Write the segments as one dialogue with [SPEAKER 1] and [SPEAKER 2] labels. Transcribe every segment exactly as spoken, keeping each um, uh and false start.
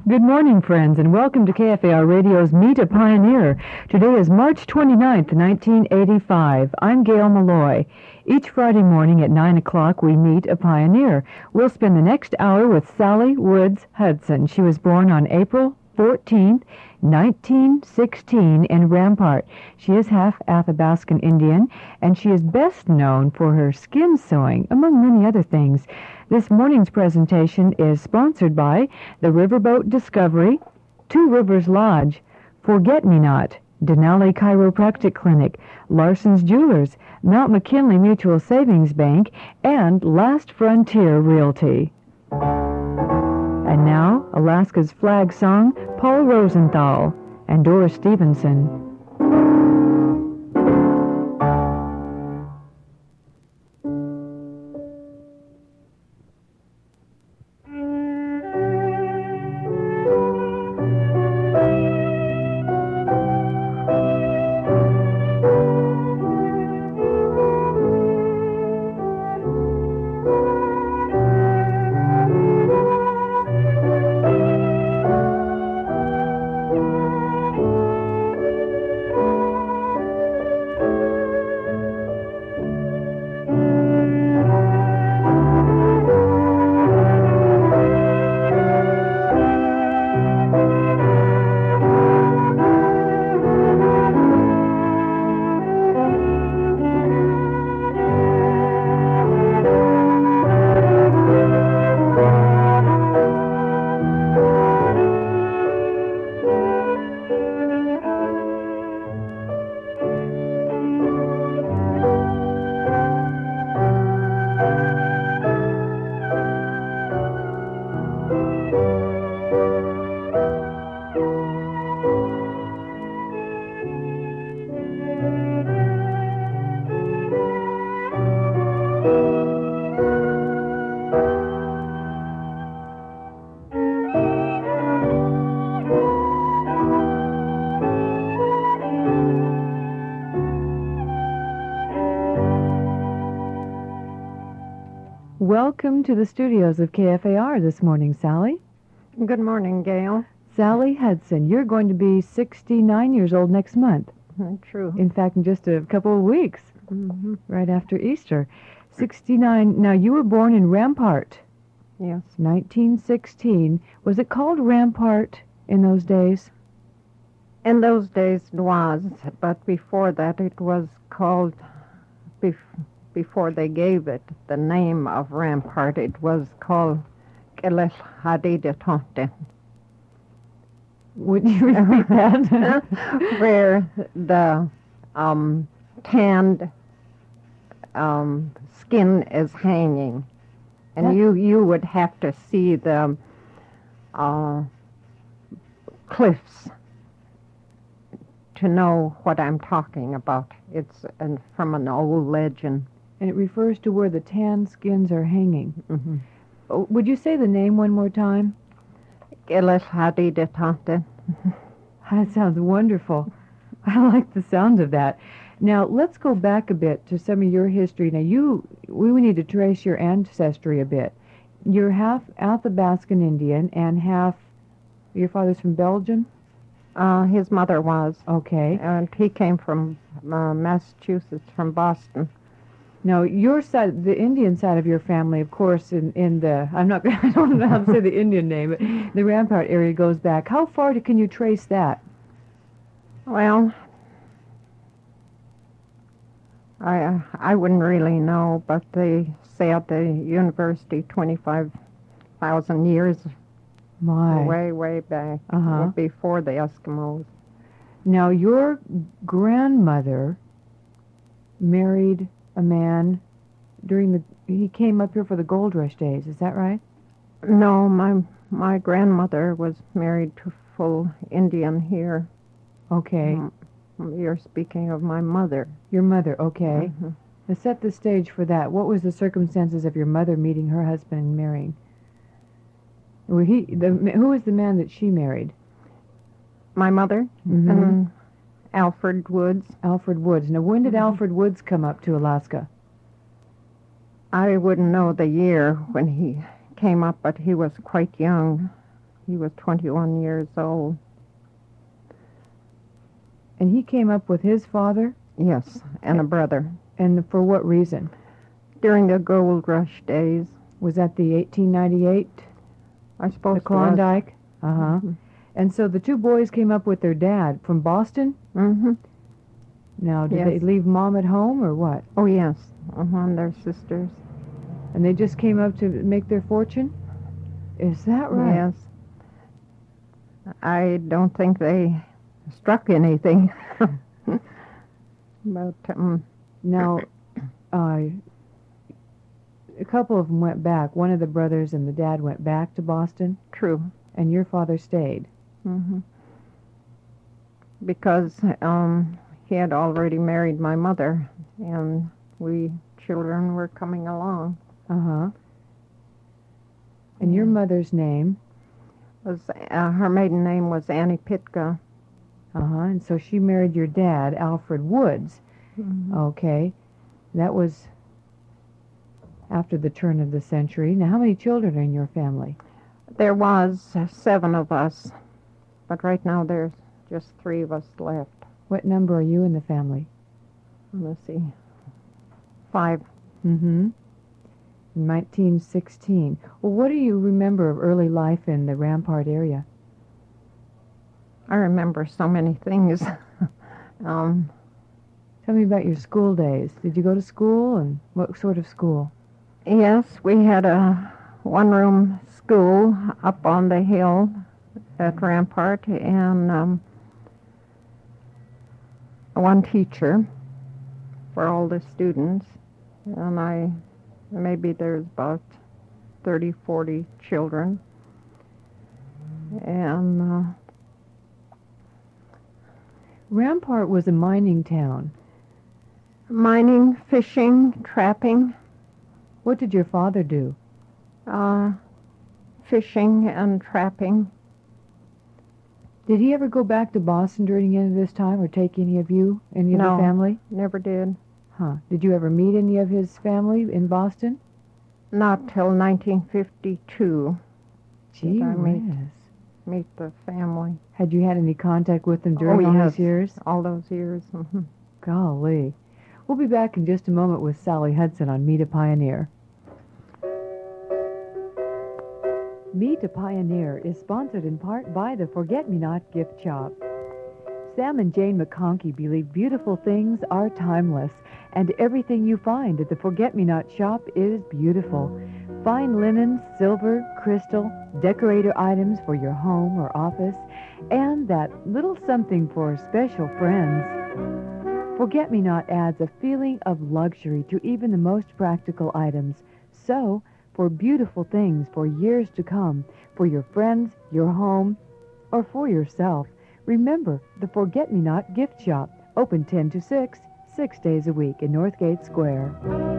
[SPEAKER 1] Good morning, friends, and welcome to K F A R Radio's Meet a Pioneer. Today is March twenty-ninth, nineteen eighty-five. I'm Gail Malloy. Each Friday morning at nine o'clock, we meet a pioneer. We'll spend the next hour with Sally Woods Hudson. She was born on April fourteenth, nineteen sixteen in Rampart. She is half Athabascan Indian, and she is best known for her skin sewing, among many other things. This morning's presentation is sponsored by the Riverboat Discovery, Two Rivers Lodge, Forget-Me-Not, Denali Chiropractic Clinic, Larson's Jewelers, Mount McKinley Mutual Savings Bank, and Last Frontier Realty. And now, Alaska's flag song, Paul Rosenthal and Doris Stevenson. Welcome to the studios of K F A R this morning, Sally.
[SPEAKER 2] Good morning, Gail.
[SPEAKER 1] Sally Hudson, you're going to be sixty-nine years old next month.
[SPEAKER 2] True.
[SPEAKER 1] In fact, in just a couple of weeks,
[SPEAKER 2] Mm-hmm.
[SPEAKER 1] right after Easter. sixty-nine. Now, you were born in Rampart.
[SPEAKER 2] Yes.
[SPEAKER 1] nineteen sixteen. Was it called Rampart in those days?
[SPEAKER 2] In those days it was, but before that it was called, bef- before they gave it the name of Rampart, it was called Kelel Hadidatonte.
[SPEAKER 1] Would you repeat that?
[SPEAKER 2] Where the um, tanned um, skin is hanging. And
[SPEAKER 1] That-
[SPEAKER 2] you, you would have to see the uh, cliffs to know what I'm talking about. It's an, from an old legend.
[SPEAKER 1] And it refers to where the tan skins are hanging.
[SPEAKER 2] Mm-hmm.
[SPEAKER 1] Oh, would you say the name one more time?
[SPEAKER 2] Kelel Hadidatonte.
[SPEAKER 1] That sounds wonderful. I like the sound of that. Now, let's go back a bit to some of your history. Now, you, we need to trace your ancestry a bit. You're half Athabascan Indian and half, your father's from Belgium?
[SPEAKER 2] Uh, his mother was.
[SPEAKER 1] Okay.
[SPEAKER 2] And he came from uh, Massachusetts, from Boston.
[SPEAKER 1] Now, your side, the Indian side of your family, of course, in, in the, I'm not, I don't know how to say the Indian name, but the Rampart area goes back. How far can you trace that?
[SPEAKER 2] Well, I uh, I wouldn't really know, but they say at the university twenty-five thousand years
[SPEAKER 1] My.
[SPEAKER 2] way, way back,
[SPEAKER 1] Uh-huh.
[SPEAKER 2] before the Eskimos.
[SPEAKER 1] Now, your grandmother married a man during the, he came up here for the gold rush days, is that right?
[SPEAKER 2] No, my my grandmother was married to full Indian here.
[SPEAKER 1] Okay.
[SPEAKER 2] Mm, You're speaking of my mother.
[SPEAKER 1] Your mother, okay.
[SPEAKER 2] Mhm.
[SPEAKER 1] Now set the stage for that. What was the circumstances of your mother meeting her husband and marrying? Were he, the, who was the man that she married?
[SPEAKER 2] My mother,
[SPEAKER 1] Mhm.
[SPEAKER 2] and Alfred Woods.
[SPEAKER 1] Alfred Woods. Now, when did
[SPEAKER 2] Mhm.
[SPEAKER 1] Alfred Woods come up to Alaska?
[SPEAKER 2] I wouldn't know the year when he came up, but he was quite young. He was twenty-one years old.
[SPEAKER 1] And he came up with his father?
[SPEAKER 2] Yes, and a brother.
[SPEAKER 1] And for what reason?
[SPEAKER 2] During the gold rush days.
[SPEAKER 1] Was that the eighteen ninety-eight?
[SPEAKER 2] I suppose
[SPEAKER 1] the Klondike? Uh-huh.
[SPEAKER 2] Mm-hmm.
[SPEAKER 1] And so the two boys came up with their dad from Boston?
[SPEAKER 2] Mm-hmm.
[SPEAKER 1] Now, did
[SPEAKER 2] yes.
[SPEAKER 1] they leave Mom at home or what?
[SPEAKER 2] Oh, yes. Uh-huh, and their sisters.
[SPEAKER 1] And they just came up to make their fortune? Is that right?
[SPEAKER 2] Yes. I don't think they struck anything. But, um...
[SPEAKER 1] Now, uh, a couple of them went back. One of the brothers and the dad went back to Boston?
[SPEAKER 2] True.
[SPEAKER 1] And your father stayed?
[SPEAKER 2] Mm-hmm. Because um, he had already married my mother, and we children were coming along.
[SPEAKER 1] Uh-huh. And your mother's name?
[SPEAKER 2] Was uh, her maiden name was Annie Pitka.
[SPEAKER 1] Uh-huh. And so she married your dad, Alfred Woods.
[SPEAKER 2] Mm-hmm.
[SPEAKER 1] Okay. That was after the turn of the century. Now, how many children are in your family?
[SPEAKER 2] There was uh, seven of us, but right now there's just three of us left.
[SPEAKER 1] What number are you in the family?
[SPEAKER 2] Let's see. Five.
[SPEAKER 1] Mm-hmm. nineteen sixteen. Well, what do you remember of early life in the Rampart area?
[SPEAKER 2] I remember so many things. um,
[SPEAKER 1] Tell me about your school days. Did you go to school, and what sort of school?
[SPEAKER 2] Yes, we had a one-room school up on the hill at Rampart, and um, one teacher for all the students. And I, maybe there's about thirty, forty children. And uh,
[SPEAKER 1] Rampart was a mining town.
[SPEAKER 2] Mining, fishing, trapping.
[SPEAKER 1] What did your father do?
[SPEAKER 2] Uh, fishing and trapping.
[SPEAKER 1] Did he ever go back to Boston during any of this time, or take any of you, any of
[SPEAKER 2] No,
[SPEAKER 1] the family?
[SPEAKER 2] Never did.
[SPEAKER 1] Huh. Did you ever meet any of his family in Boston?
[SPEAKER 2] Not till nineteen fifty-two.
[SPEAKER 1] Gee
[SPEAKER 2] did I meet,
[SPEAKER 1] whiz.
[SPEAKER 2] meet the family.
[SPEAKER 1] Had you had any contact with them during
[SPEAKER 2] oh,
[SPEAKER 1] all
[SPEAKER 2] yes.
[SPEAKER 1] these years?
[SPEAKER 2] All those years. Mm-hmm.
[SPEAKER 1] Golly. We'll be back in just a moment with Sally Hudson on Meet a Pioneer. Meet a Pioneer is sponsored in part by the Forget-Me-Not Gift Shop. Sam and Jane McConkey believe beautiful things are timeless, and everything you find at the Forget-Me-Not shop is beautiful. Fine linens, silver, crystal, decorator items for your home or office, and that little something for special friends. Forget-Me-Not adds a feeling of luxury to even the most practical items. So, for beautiful things for years to come, for your friends, your home, or for yourself, remember the Forget-Me-Not Gift Shop, open ten to six, six days a week in Northgate Square.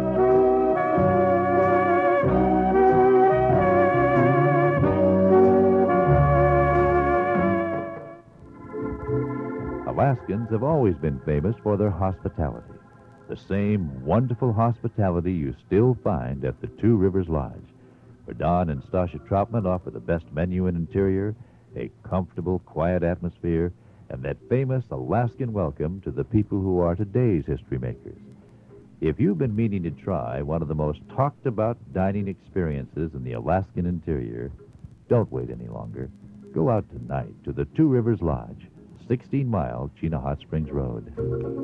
[SPEAKER 3] Alaskans have always been famous for their hospitality. The same wonderful hospitality you still find at the Two Rivers Lodge, where Don and Stasha Troutman offer the best menu and interior, a comfortable, quiet atmosphere, and that famous Alaskan welcome to the people who are today's history makers. If you've been meaning to try one of the most talked about dining experiences in the Alaskan interior, don't wait any longer. Go out tonight to the Two Rivers Lodge, sixteen mile Chena Hot Springs Road.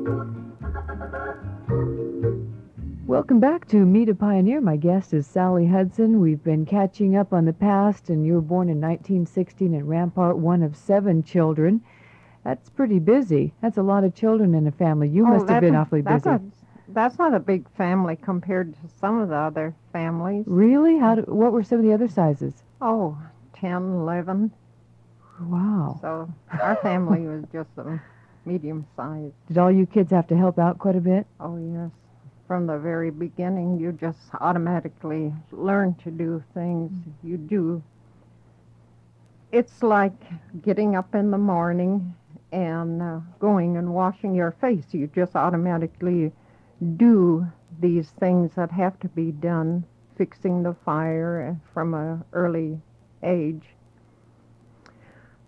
[SPEAKER 1] Welcome back to Meet a Pioneer. My guest is Sally Hudson. We've been catching up on the past, and you were born in nineteen sixteen in Rampart, one of seven children. That's pretty busy. That's a lot of children in a family. You
[SPEAKER 2] oh,
[SPEAKER 1] must have been
[SPEAKER 2] a,
[SPEAKER 1] awfully
[SPEAKER 2] that's
[SPEAKER 1] busy.
[SPEAKER 2] A, that's not a big family compared to some of the other families.
[SPEAKER 1] Really? How? Do, what were some of the other sizes?
[SPEAKER 2] Oh, ten, eleven.
[SPEAKER 1] Wow.
[SPEAKER 2] So our family was just a medium size.
[SPEAKER 1] Did all you kids have to help out quite a bit?
[SPEAKER 2] Oh, yes. From the very beginning, you just automatically learn to do things. You do. It's like getting up in the morning and uh, going and washing your face. You just automatically do these things that have to be done, fixing the fire from an early age.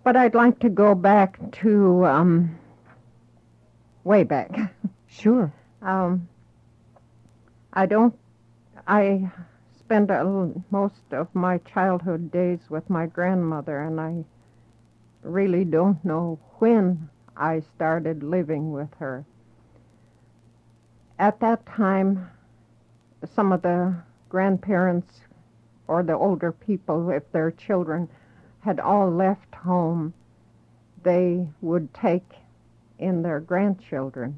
[SPEAKER 2] But I'd like to go back to um, way back.
[SPEAKER 1] Sure.
[SPEAKER 2] Um, I don't. I spent a, l- most of my childhood days with my grandmother, and I really don't know when I started living with her. At that time, some of the grandparents or the older people, if their children had all left home, they would take in their grandchildren.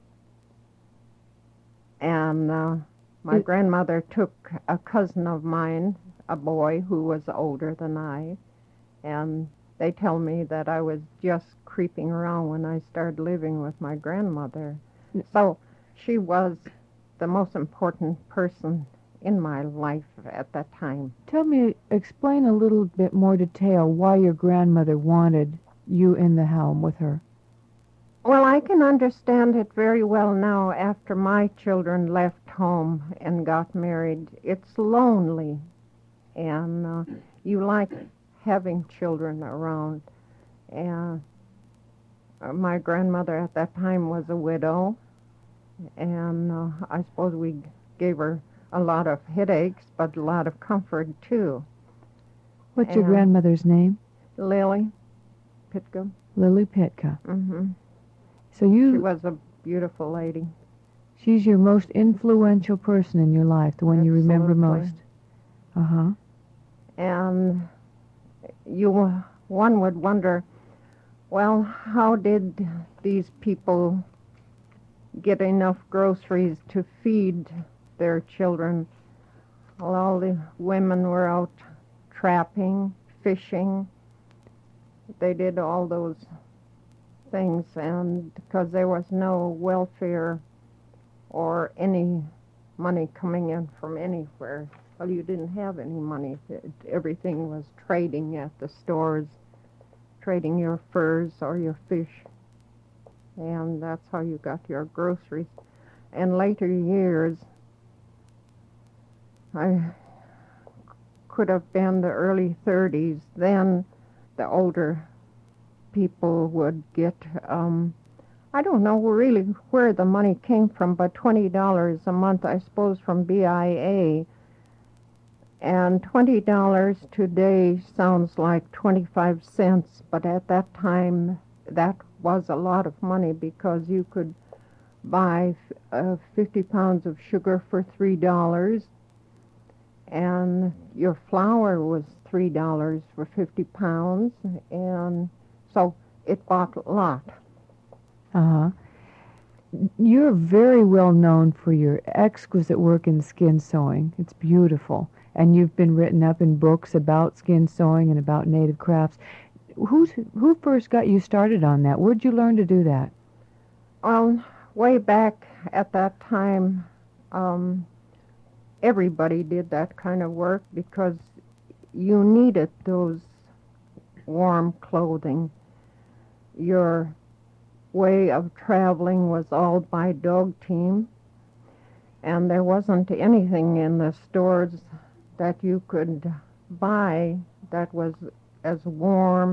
[SPEAKER 2] And uh, my
[SPEAKER 1] It-
[SPEAKER 2] grandmother took a cousin of mine, a boy who was older than I, and they tell me that I was just creeping around when I started living with my grandmother. So she was the most important person in my life at that time.
[SPEAKER 1] Tell me, explain a little bit more detail why your grandmother wanted you in the home with her.
[SPEAKER 2] Well, I can understand it very well now after my children left home and got married. It's lonely, and uh, you like having children around. And uh, my grandmother at that time was a widow, and uh, I suppose we gave her a lot of headaches, but a lot of comfort, too.
[SPEAKER 1] What's your
[SPEAKER 2] And-
[SPEAKER 1] grandmother's name?
[SPEAKER 2] Lily Pitcomb.
[SPEAKER 1] Lily Pitka.
[SPEAKER 2] hmm
[SPEAKER 1] So
[SPEAKER 2] She
[SPEAKER 1] you,
[SPEAKER 2] was a beautiful lady.
[SPEAKER 1] she's your most influential person in your life, the one you remember
[SPEAKER 2] Absolutely.
[SPEAKER 1] most. Uh-huh.
[SPEAKER 2] And you, one would wonder, well, how did these people get enough groceries to feed their children? Well, all the women were out trapping, fishing. They did all those things, and because there was no welfare or any money coming in from anywhere, well, you didn't have any money. It, everything was trading at the stores, trading your furs or your fish, and that's how you got your groceries. In later years, I could have been the early thirties, then the older people would get, um, I don't know really where the money came from, but twenty dollars a month, I suppose, from B I A. And twenty dollars today sounds like twenty-five cents, but at that time, that was a lot of money because you could buy uh, fifty pounds of sugar for three dollars, and your flour was three dollars for fifty pounds, and so it bought a lot.
[SPEAKER 1] Uh-huh. You're very well known for your exquisite work in skin sewing. It's beautiful. And you've been written up in books about skin sewing and about native crafts. Who's, who first got you started on that? Where'd you learn to do that?
[SPEAKER 2] Well, way back at that time, um, everybody did that kind of work because you needed those warm clothing. Your way of traveling was all by dog team, and there wasn't anything in the stores that you could buy that was as warm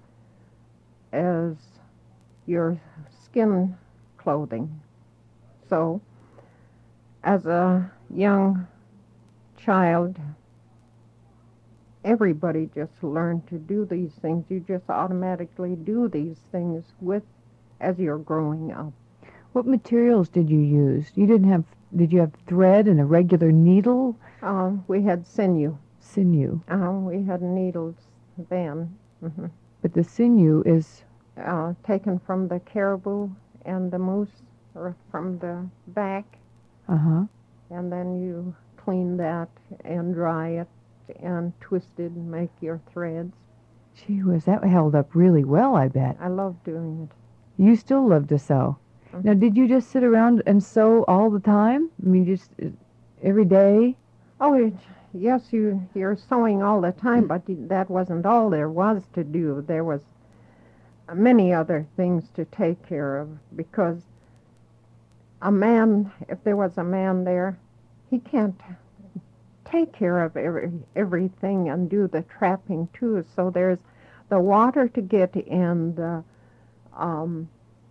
[SPEAKER 2] as your skin clothing. So, as a young child, everybody just learned to do these things. You just automatically do these things with as you're growing up.
[SPEAKER 1] What materials did you use? You didn't have, did you have thread and a regular needle?
[SPEAKER 2] Uh, we had sinew.
[SPEAKER 1] Sinew.
[SPEAKER 2] Uh, we had needles then. hmm
[SPEAKER 1] But the sinew is,
[SPEAKER 2] Uh, taken from the caribou and the moose, or from the back,
[SPEAKER 1] uh-huh.
[SPEAKER 2] and then you clean that and dry it and twist it and make your threads.
[SPEAKER 1] Gee whiz, that held up really well, I bet.
[SPEAKER 2] I love doing it.
[SPEAKER 1] You still love to sew.
[SPEAKER 2] Mhm.
[SPEAKER 1] Now, did you just sit around and sew all the time? I mean, just uh, every day?
[SPEAKER 2] Oh, it, yes, you, you're sewing all the time, but that wasn't all there was to do. There was many other things to take care of, because a man, if there was a man there, he can't take care of every, everything and do the trapping too. So there's the water to get in, the um,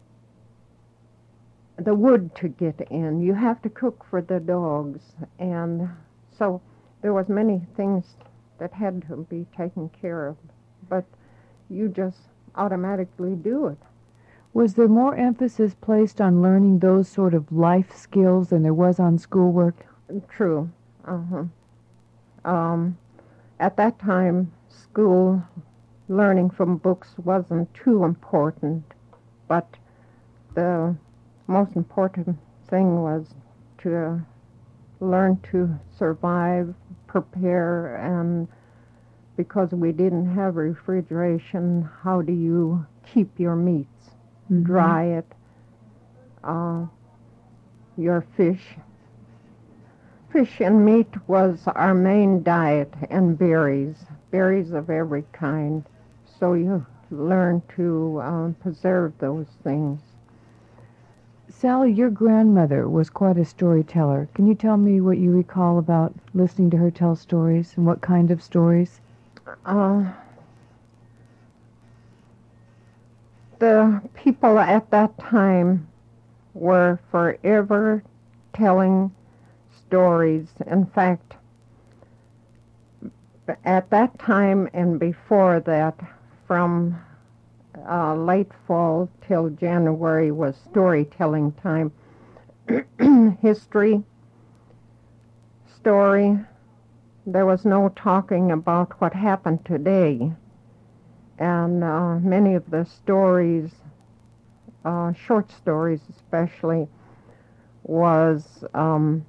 [SPEAKER 2] the wood to get in. You have to cook for the dogs, and so there was many things that had to be taken care of, but you just automatically do it.
[SPEAKER 1] Was there more emphasis placed on learning those sort of life skills than there was on schoolwork?
[SPEAKER 2] True. Uh-huh. Um, at that time, school learning from books wasn't too important, but the most important thing was to learn to survive, prepare, and because we didn't have refrigeration, how do you keep your meats, mm-hmm. dry it, uh, your fish. Fish and meat was our main diet, and berries, berries of every kind. So you learn to um, preserve those things.
[SPEAKER 1] Sally, your grandmother was quite a storyteller. Can you tell me what you recall about listening to her tell stories, and what kind of stories?
[SPEAKER 2] Uh, the people at that time were forever telling stories. In fact, at that time and before that, from uh, late fall till January was storytelling time. History, story. There was no talking about what happened today. And uh, many of the stories, uh, short stories especially, was um,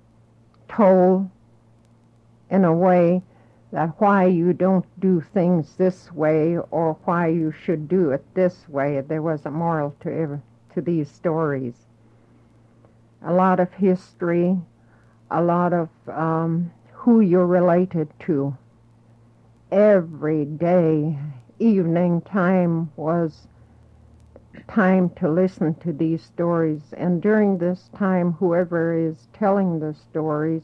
[SPEAKER 2] told in a way that why you don't do things this way or why you should do it this way. There was a moral to every, to these stories. A lot of history, a lot of um, who you're related to. Every day, evening time was time to listen to these stories. And during this time, whoever is telling the stories,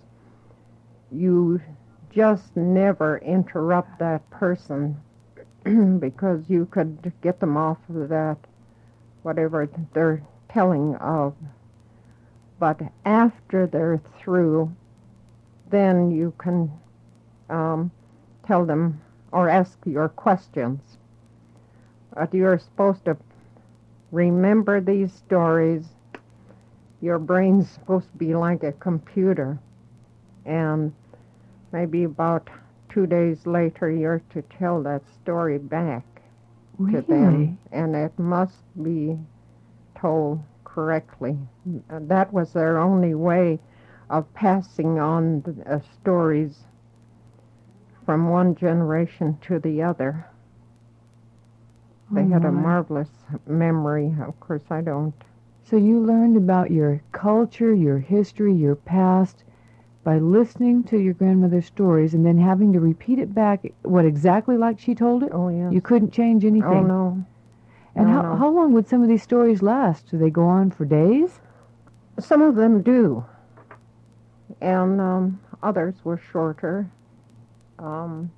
[SPEAKER 2] you just never interrupt that person because you could get them off of that, whatever they're telling of. But after they're through, then you can um, tell them or ask your questions. But you're supposed to remember these stories. Your brain's supposed to be like a computer. And maybe about two days later, you're to tell that story back
[SPEAKER 1] really?
[SPEAKER 2] to them. And it must be told correctly. That was their only way of passing on the uh, stories from one generation to the other. They
[SPEAKER 1] oh
[SPEAKER 2] had
[SPEAKER 1] my.
[SPEAKER 2] a marvelous memory. Of course, I don't.
[SPEAKER 1] So you learned about your culture, your history, your past, by listening to your grandmother's stories and then having to repeat it back, what, exactly like she told it?
[SPEAKER 2] Oh, yes.
[SPEAKER 1] You couldn't change anything?
[SPEAKER 2] Oh, no.
[SPEAKER 1] And
[SPEAKER 2] no,
[SPEAKER 1] how,
[SPEAKER 2] no.
[SPEAKER 1] how long would some of these stories last? Do they go on for days?
[SPEAKER 2] Some of them do. And um, others were shorter. Um,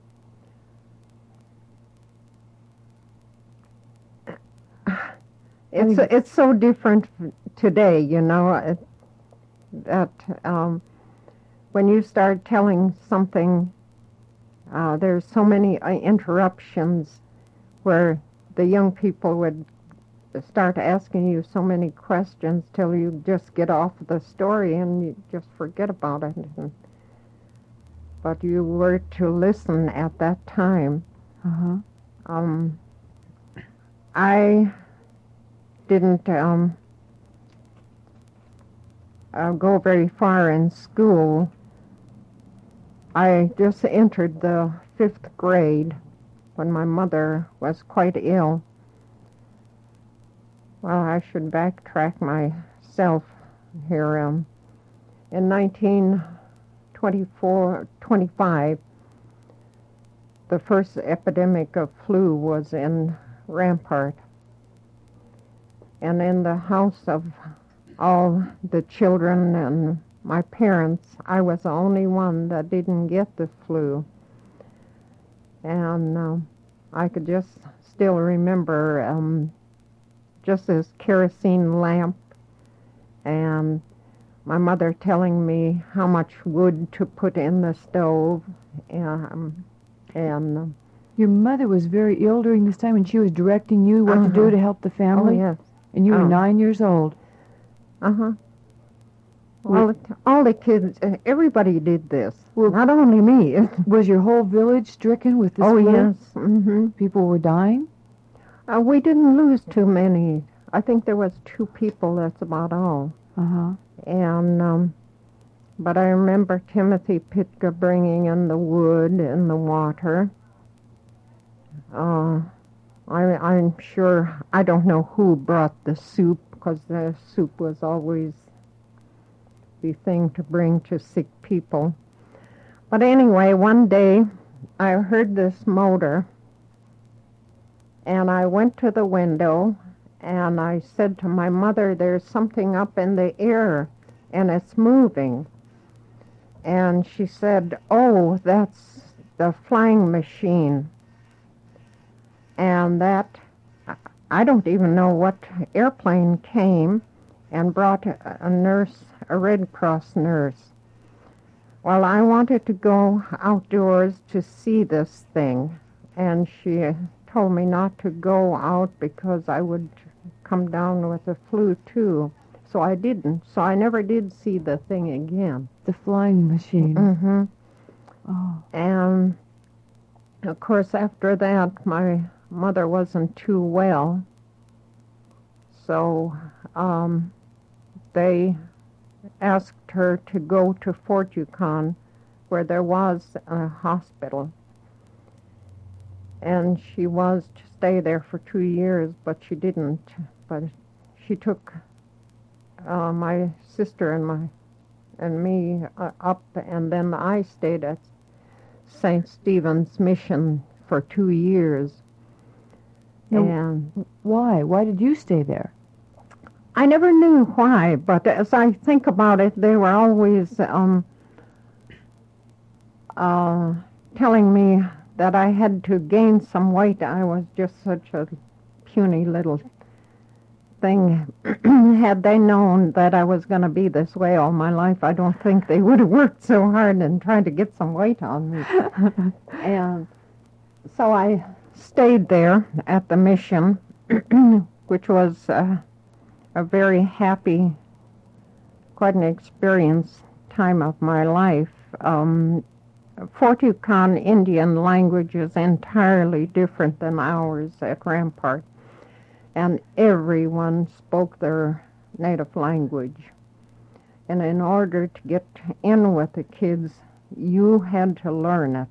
[SPEAKER 2] it's, it's so different today, you know, it, that um, when you start telling something, uh, there's so many uh, interruptions where the young people would start asking you so many questions till you just get off the story and you just forget about it. And, but you were to listen at that time.
[SPEAKER 1] Uh-huh.
[SPEAKER 2] Um, I didn't um, uh, go very far in school. I just entered the fifth grade when my mother was quite ill. Well, I should backtrack myself here. Um, in nineteen twenty-four, twenty-five, the first epidemic of flu was in Rampart. And in the house of all the children and my parents, I was the only one that didn't get the flu. And uh, I could just still remember um, just this kerosene lamp and my mother telling me how much wood to put in the stove. Um, and um,
[SPEAKER 1] Your mother was very ill during this time, and she was directing you what
[SPEAKER 2] uh-huh.
[SPEAKER 1] to do to help the family?
[SPEAKER 2] Oh, yes.
[SPEAKER 1] And you were
[SPEAKER 2] Oh.
[SPEAKER 1] nine years old.
[SPEAKER 2] Uh-huh. All, the, all the kids, uh, everybody did this.
[SPEAKER 1] Well-
[SPEAKER 2] Not only me.
[SPEAKER 1] Was your whole village stricken with this
[SPEAKER 2] Oh,
[SPEAKER 1] flu?
[SPEAKER 2] yes. Mm-hmm.
[SPEAKER 1] People were dying?
[SPEAKER 2] Uh, we didn't lose too many. I think there was two people, that's about all.
[SPEAKER 1] Uh-huh.
[SPEAKER 2] And, um, but I remember Timothy Pitka bringing in the wood and the water. Uh, I, I'm sure, I don't know who brought the soup, because the soup was always the thing to bring to sick people. But anyway, one day I heard this motor, and I went to the window, and I said to my mother, there's something up in the air, and it's moving. And she said, oh, that's the flying machine. And that, I don't even know what airplane came and brought a, a nurse, a Red Cross nurse. Well, I wanted to go outdoors to see this thing, and she told me not to go out because I would come down with the flu too. So I didn't. So I never did see the thing again.
[SPEAKER 1] The flying machine.
[SPEAKER 2] Mm-hmm.
[SPEAKER 1] Oh.
[SPEAKER 2] And, of course, after that, my mother wasn't too well. So um, they asked her to go to Fort Yukon, where there was a hospital. And she was to stay there for two years, but she didn't. But she took uh, my sister and my and me uh, up, and then I stayed at Saint Stephen's Mission for two years.
[SPEAKER 1] Now,
[SPEAKER 2] and
[SPEAKER 1] why? Why did you stay there?
[SPEAKER 2] I never knew why, but as I think about it, they were always um, uh, telling me that I had to gain some weight. I was just such a puny little thing. Had they known that I was going to be this way all my life, I don't think they would have worked so hard in trying to get some weight on me. And so I stayed there at the mission, which was uh, a very happy, quite an experience time of my life. Um, Fort Yukon Indian language is entirely different than ours at Rampart, and everyone spoke their native language. And in order to get in with the kids, you had to learn it.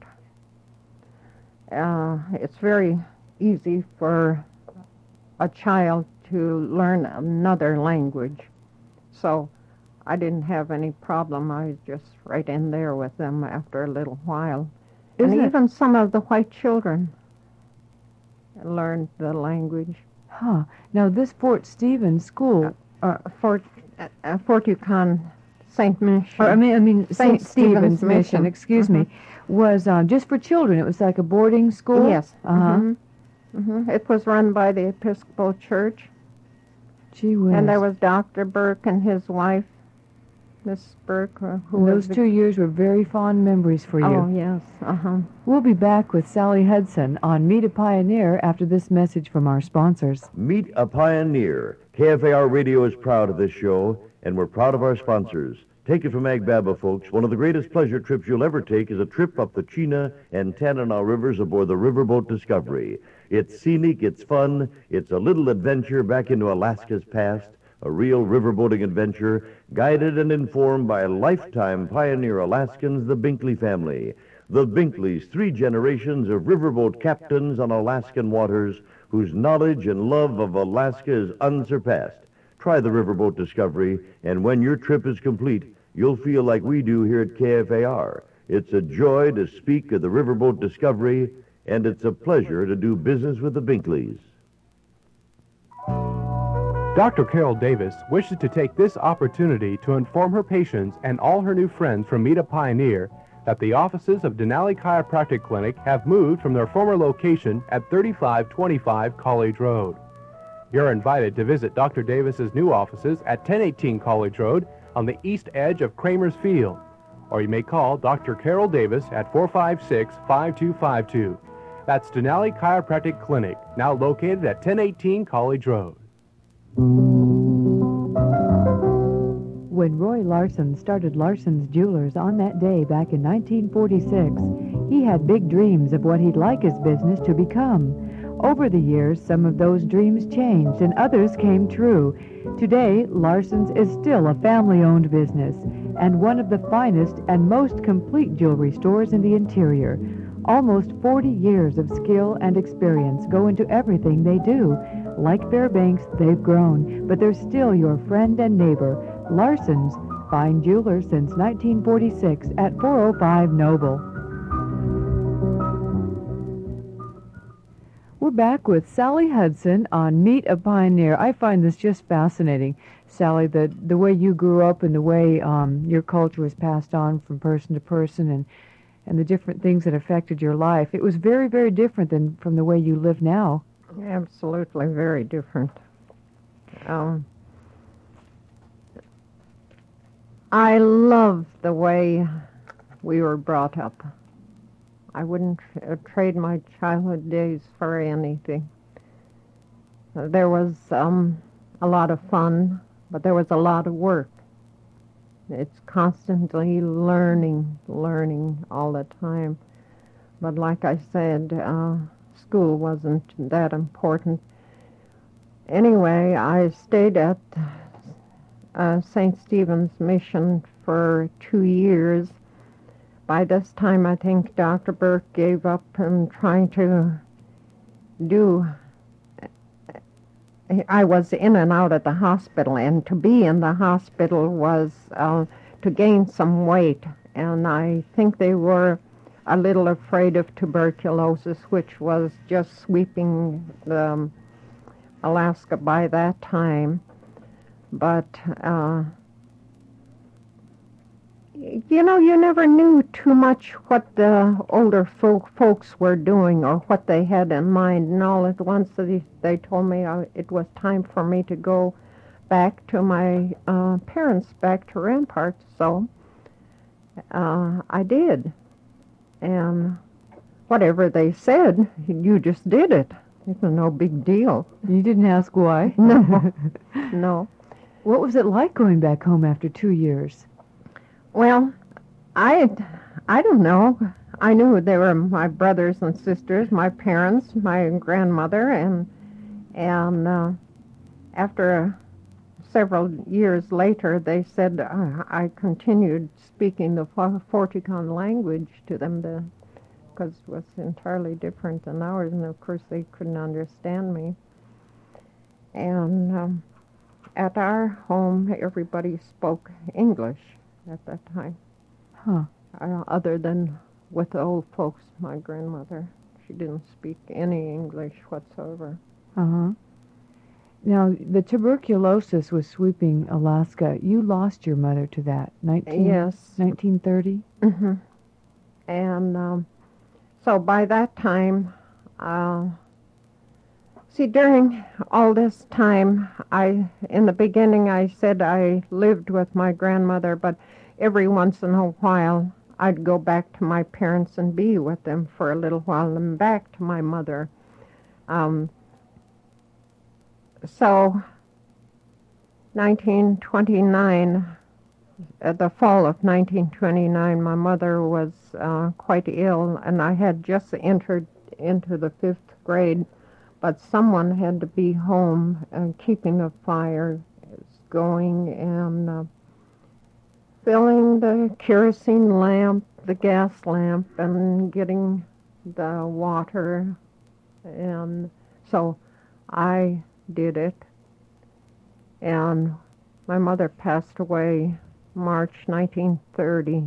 [SPEAKER 2] Uh, it's very easy for a child to learn another language. So I didn't have any problem. I was just right in there with them after a little while.
[SPEAKER 1] Isn't
[SPEAKER 2] and
[SPEAKER 1] it-
[SPEAKER 2] even some of the white children learned the language.
[SPEAKER 1] Huh. Now, this Fort Stevens school,
[SPEAKER 2] Uh, Fort, uh, uh, Fort Yukon Saint Mission.
[SPEAKER 1] or I mean, I mean Saint
[SPEAKER 2] Saint
[SPEAKER 1] Stephen's
[SPEAKER 2] Stephen's
[SPEAKER 1] Mission,
[SPEAKER 2] Mission.
[SPEAKER 1] excuse me, was uh, just for children. It was like a boarding school?
[SPEAKER 2] Yes.
[SPEAKER 1] Uh-huh.
[SPEAKER 2] Mhm. Mhm. It was run by the Episcopal Church.
[SPEAKER 1] Gee whiz.
[SPEAKER 2] And there was Doctor Burke and his wife, Miss Burke, uh, who
[SPEAKER 1] And
[SPEAKER 2] was
[SPEAKER 1] those
[SPEAKER 2] the-
[SPEAKER 1] two years were very fond memories for you.
[SPEAKER 2] Oh, yes. Uh-huh.
[SPEAKER 1] We'll be back with Sally Hudson on Meet a Pioneer after this message from our sponsors.
[SPEAKER 4] Meet a Pioneer. K F A R Radio is proud of this show, and we're proud of our sponsors. Take it from Agbaba, folks. One of the greatest pleasure trips you'll ever take is a trip up the Chena and Tanana rivers aboard the Riverboat Discovery. It's scenic, it's fun, it's a little adventure back into Alaska's past, a real riverboating adventure, guided and informed by lifetime pioneer Alaskans, the Binkley family. The Binkleys, three generations of riverboat captains on Alaskan waters whose knowledge and love of Alaska is unsurpassed. Try the Riverboat Discovery, and when your trip is complete, you'll feel like we do here at K F A R. It's a joy to speak of the Riverboat Discovery, and it's a pleasure to do business with the Binkleys.
[SPEAKER 5] Doctor Carol Davis wishes to take this opportunity to inform her patients and all her new friends from Meet a Pioneer that the offices of Denali Chiropractic Clinic have moved from their former location at thirty-five twenty-five College Road. You're invited to visit Doctor Davis's new offices at ten eighteen College Road on the east edge of Kramer's Field, or you may call Doctor Carol Davis at four five six, five two five two. That's Denali Chiropractic Clinic, now located at ten eighteen College Road.
[SPEAKER 1] When Roy Larson started Larson's Jewelers on that day back in nineteen forty-six, he had big dreams of what he'd like his business to become. Over the years, some of those dreams changed and others came true. Today, Larson's is still a family-owned business and one of the finest and most complete jewelry stores in the interior. Almost forty years of skill and experience go into everything they do. Like Fairbanks, they've grown, but they're still your friend and neighbor. Larson's, fine jeweler since nineteen forty-six at four oh five Noble. We're back with Sally Hudson on Meet a Pioneer. I find this just fascinating, Sally, the, the way you grew up and the way um, your culture was passed on from person to person and, and the different things that affected your life. It was very, very different than from the way you live now.
[SPEAKER 2] Absolutely very different. Um, I love the way we were brought up. I wouldn't uh, trade my childhood days for anything. Uh, there was um, a lot of fun, but there was a lot of work. It's constantly learning, learning all the time. But like I said, uh, school wasn't that important. Anyway, I stayed at uh, Saint Stephen's Mission for two years. By this time, I think Doctor Burke gave up and trying to do... I was in and out of the hospital, and to be in the hospital was uh, to gain some weight. And I think they were a little afraid of tuberculosis, which was just sweeping the, um, Alaska by that time. But, uh, you know, you never knew too much what the older folk, folks were doing or what they had in mind. And all at once they, they told me uh, it was time for me to go back to my uh, parents, back to Rampart. So uh, I did. And whatever they said, you just did it. It was no big deal.
[SPEAKER 1] You didn't ask why?
[SPEAKER 2] No, no.
[SPEAKER 1] What was it like going back home after two years?
[SPEAKER 2] Well, I, I don't know. I knew they were my brothers and sisters, my parents, my grandmother, and and uh, after uh, several years later, they said uh, I continued speaking the Forticon language to them because it was entirely different than ours, and of course they couldn't understand me. And um, at our home, everybody spoke English at that time.
[SPEAKER 1] Huh.
[SPEAKER 2] Uh, other than with the old folks, my grandmother. She didn't speak any English whatsoever.
[SPEAKER 1] Uh-huh. Now, the tuberculosis was sweeping Alaska. You lost your mother to that, nineteen,
[SPEAKER 2] yes.
[SPEAKER 1] nineteen thirty?
[SPEAKER 2] Mm-hmm. And um, so by that time, uh, see, during all this time, I, in the beginning, I said I lived with my grandmother, but every once in a while, I'd go back to my parents and be with them for a little while and back to my mother. Um, so, nineteen twenty-nine, at the fall of nineteen twenty-nine, my mother was uh, quite ill, and I had just entered into the fifth grade, but someone had to be home and keeping the fire going and uh, filling the kerosene lamp, the gas lamp, and getting the water. And so I did it. And my mother passed away March nineteen thirty.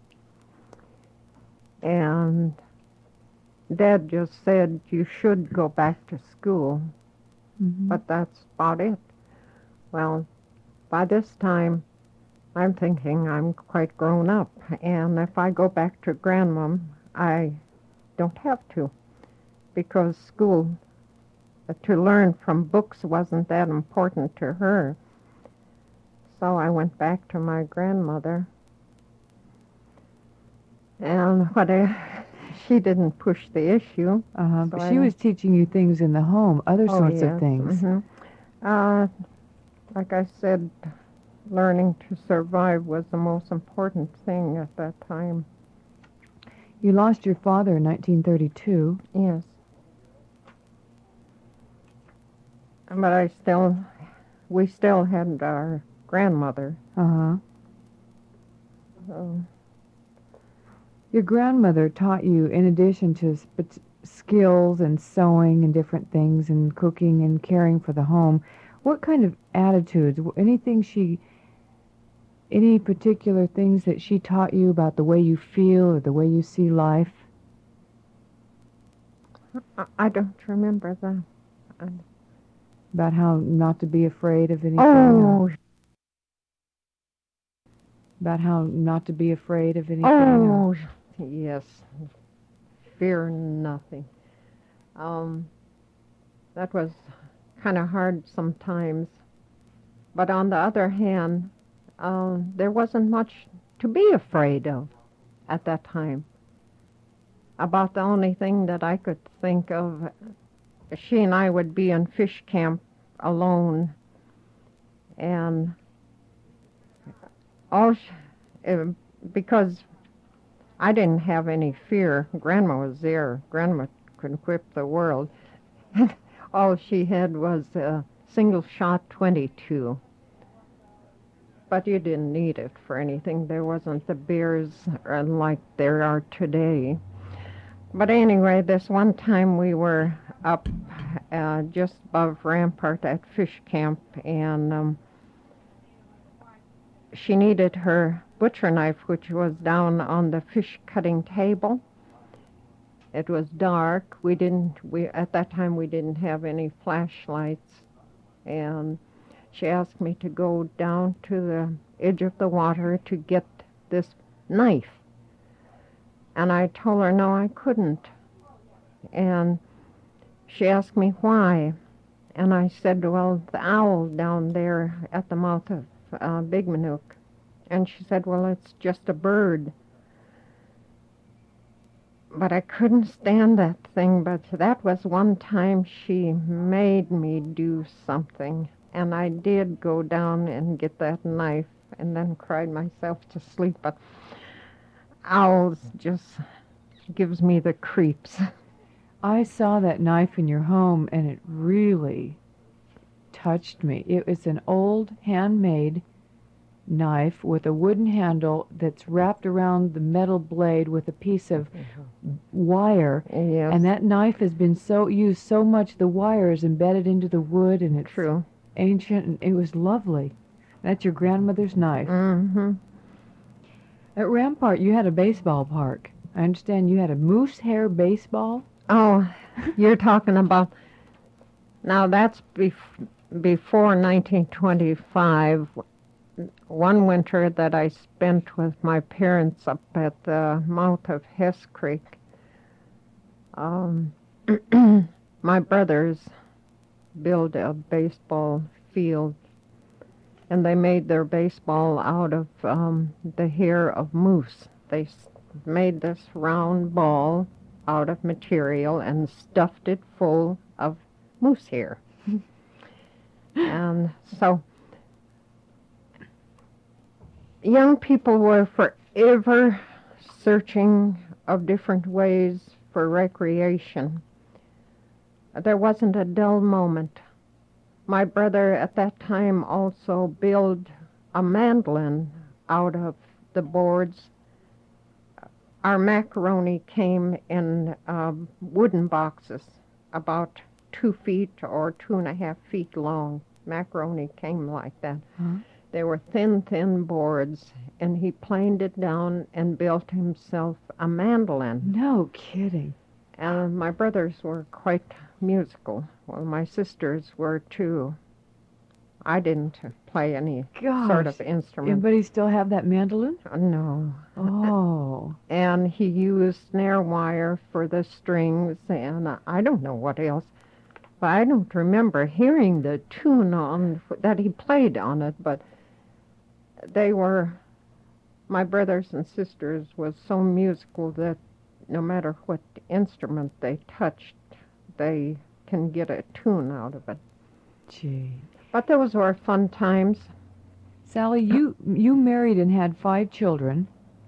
[SPEAKER 2] And Dad just said, you should go back to school.
[SPEAKER 1] Mm-hmm.
[SPEAKER 2] But that's about it. Well, by this time, I'm thinking I'm quite grown up, and if I go back to Grandma, I don't have to, because school, uh, to learn from books wasn't that important to her. So I went back to my grandmother, and what I, she didn't push the issue.
[SPEAKER 1] Uh-huh.
[SPEAKER 2] So
[SPEAKER 1] But
[SPEAKER 2] I
[SPEAKER 1] she
[SPEAKER 2] don't-
[SPEAKER 1] was teaching you things in the home, other
[SPEAKER 2] Oh,
[SPEAKER 1] sorts
[SPEAKER 2] yes.
[SPEAKER 1] of things.
[SPEAKER 2] Mhm. Uh, like I said, learning to survive was the most important thing at that time.
[SPEAKER 1] You lost your father in nineteen thirty-two.
[SPEAKER 2] Yes. But I still, we still had our grandmother.
[SPEAKER 1] Uh-huh.
[SPEAKER 2] So,
[SPEAKER 1] Your grandmother taught you, in addition to sp- skills and sewing and different things and cooking and caring for the home, what kind of attitudes, anything she, any particular things that she taught you about the way you feel or the way you see life?
[SPEAKER 2] I, I don't remember that.
[SPEAKER 1] About how not to be afraid of anything? or
[SPEAKER 2] Oh,
[SPEAKER 1] About how not to be afraid of anything? or-
[SPEAKER 2] oh, yes. Fear nothing. Um, that was kind of hard sometimes. But on the other hand, um, there wasn't much to be afraid of at that time. About the only thing that I could think of, she and I would be in fish camp alone, and all sh- uh, because I didn't have any fear. Grandma was there. Grandma could equip the world. All she had was a single-shot twenty-two. But you didn't need it for anything. There wasn't the beers uh, like there are today. But anyway, this one time we were up uh, just above Rampart at fish camp, and um, she needed her butcher knife, which was down on the fish cutting table. It was dark. We didn't, we, at that time we didn't have any flashlights, and she asked me to go down to the edge of the water to get this knife. And I told her no, I couldn't. And she asked me why. And I said, well, the owl down there at the mouth of uh, Big Manook. And she said, well, it's just a bird. But I couldn't stand that thing. But that was one time she made me do something. And I did go down and get that knife and then cried myself to sleep. But owls just gives me the creeps.
[SPEAKER 1] I saw that knife in your home, and it really touched me. It was an old handmade knife with a wooden handle that's wrapped around the metal blade with a piece of wire.
[SPEAKER 2] Yes.
[SPEAKER 1] And that knife has been so used so much, the wire is embedded into the wood, and it's
[SPEAKER 2] True.
[SPEAKER 1] ancient, and it was lovely. That's your grandmother's knife.
[SPEAKER 2] Mm-hmm.
[SPEAKER 1] At Rampart, you had a baseball park. I understand you had a moose hair baseball.
[SPEAKER 2] Oh, you're talking about, now that's bef- before nineteen twenty-five. One winter that I spent with my parents up at the mouth of Hess Creek, um, my brothers built a baseball field, and they made their baseball out of um, the hair of moose. They s- made this round ball out of material and stuffed it full of moose hair. And so young people were forever searching of different ways for recreation. There wasn't a dull moment. My brother at that time also built a mandolin out of the boards. Our macaroni came in um, wooden boxes, about two feet or two and a half feet long. Macaroni came like that.
[SPEAKER 1] Huh?
[SPEAKER 2] They were thin, thin boards, and he planed it down and built himself a mandolin.
[SPEAKER 1] No kidding.
[SPEAKER 2] And my brothers were quite musical. Well, my sisters were too. I didn't play any
[SPEAKER 1] Gosh.
[SPEAKER 2] sort of instrument.
[SPEAKER 1] Anybody still have that mandolin?
[SPEAKER 2] No.
[SPEAKER 1] Oh.
[SPEAKER 2] And he used snare wire for the strings, and I don't know what else. But I don't remember hearing the tune on that he played on it, but they were, my brothers and sisters was so musical that no matter what instrument they touched, they can get a tune out of it.
[SPEAKER 1] Gee.
[SPEAKER 2] But those were fun times.
[SPEAKER 1] Sally, you you married and had five children.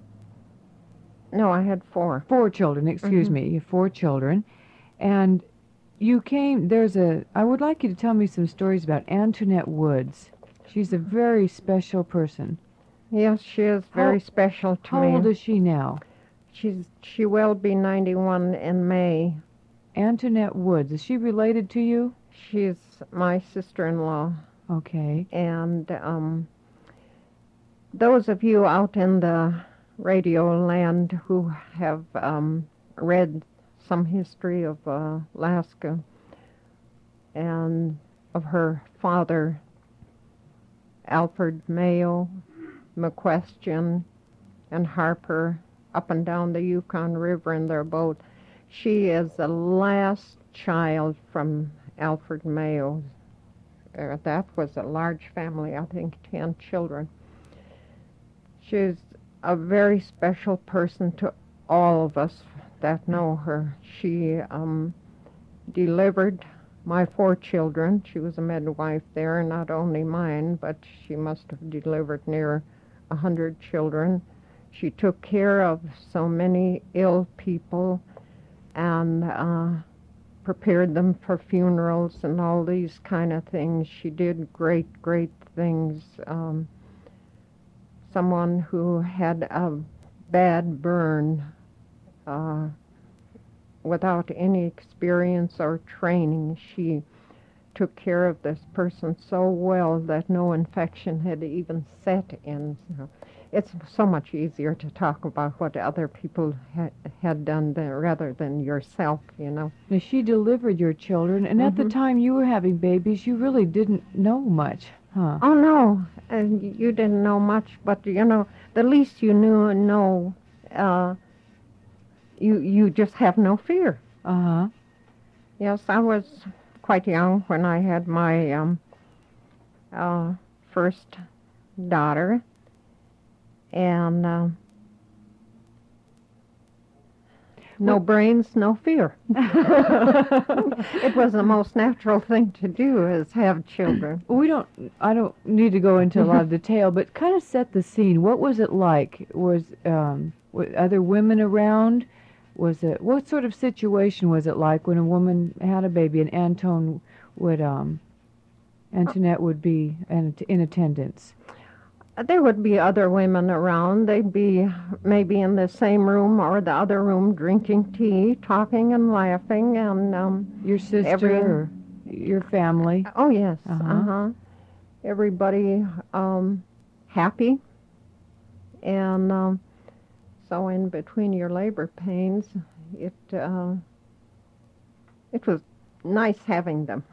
[SPEAKER 2] No, I had four.
[SPEAKER 1] Four children, excuse
[SPEAKER 2] Mhm.
[SPEAKER 1] me. You have four children. And you came, there's a, I would like you to tell me some stories about Antoinette Woods. She's a very special person.
[SPEAKER 2] Yes, she is very
[SPEAKER 1] How-
[SPEAKER 2] special to
[SPEAKER 1] How
[SPEAKER 2] me.
[SPEAKER 1] old is she now?
[SPEAKER 2] She's she will be ninety-one in May.
[SPEAKER 1] Antoinette Woods. Is she related to you?
[SPEAKER 2] She's my sister-in-law.
[SPEAKER 1] Okay.
[SPEAKER 2] And um, those of you out in the radio land who have um, read some history of uh, Alaska and of her father, Alfred Mayo, McQuestion, and Harper, up and down the Yukon River in their boat. She is the last child from Alfred Mayo. Uh, that was a large family, I think ten children. She's a very special person to all of us that know her. She um, delivered my four children. She was a midwife there, not only mine, but she must have delivered near a hundred children. She took care of so many ill people and uh, prepared them for funerals and all these kind of things. She did great, great things. Um, someone who had a bad burn uh, without any experience or training, she took care of this person so well that no infection had even set in. So it's so much easier to talk about what other people ha- had done than, rather than yourself, you know.
[SPEAKER 1] Now, she delivered your children, and at the
[SPEAKER 2] Mhm.
[SPEAKER 1] time you were having babies, you really didn't know much, huh?
[SPEAKER 2] Oh, no, and you didn't know much, but, you know, the least you knew and know, uh, you, you just have no fear.
[SPEAKER 1] Uh-huh.
[SPEAKER 2] Yes, I was quite young when I had my um, uh, first daughter, and uh, no
[SPEAKER 1] Well-
[SPEAKER 2] brains, no fear. It was the most natural thing to do is have children.
[SPEAKER 1] We don't, I don't need to go into a lot of detail, but kind of set the scene. What was it like? Was, um, were other women around? Was it, what sort of situation was it like when a woman had a baby and Antone would, um, Antoinette would be in, in attendance?
[SPEAKER 2] There would be other women around. They'd be maybe in the same room or the other room drinking tea, talking and laughing, and um,
[SPEAKER 1] Your sister
[SPEAKER 2] Every-
[SPEAKER 1] or your family?
[SPEAKER 2] oh yes,
[SPEAKER 1] Uh-huh.
[SPEAKER 2] uh-huh. Everybody um, happy, and um, so in between your labor pains, it uh, it was nice having them.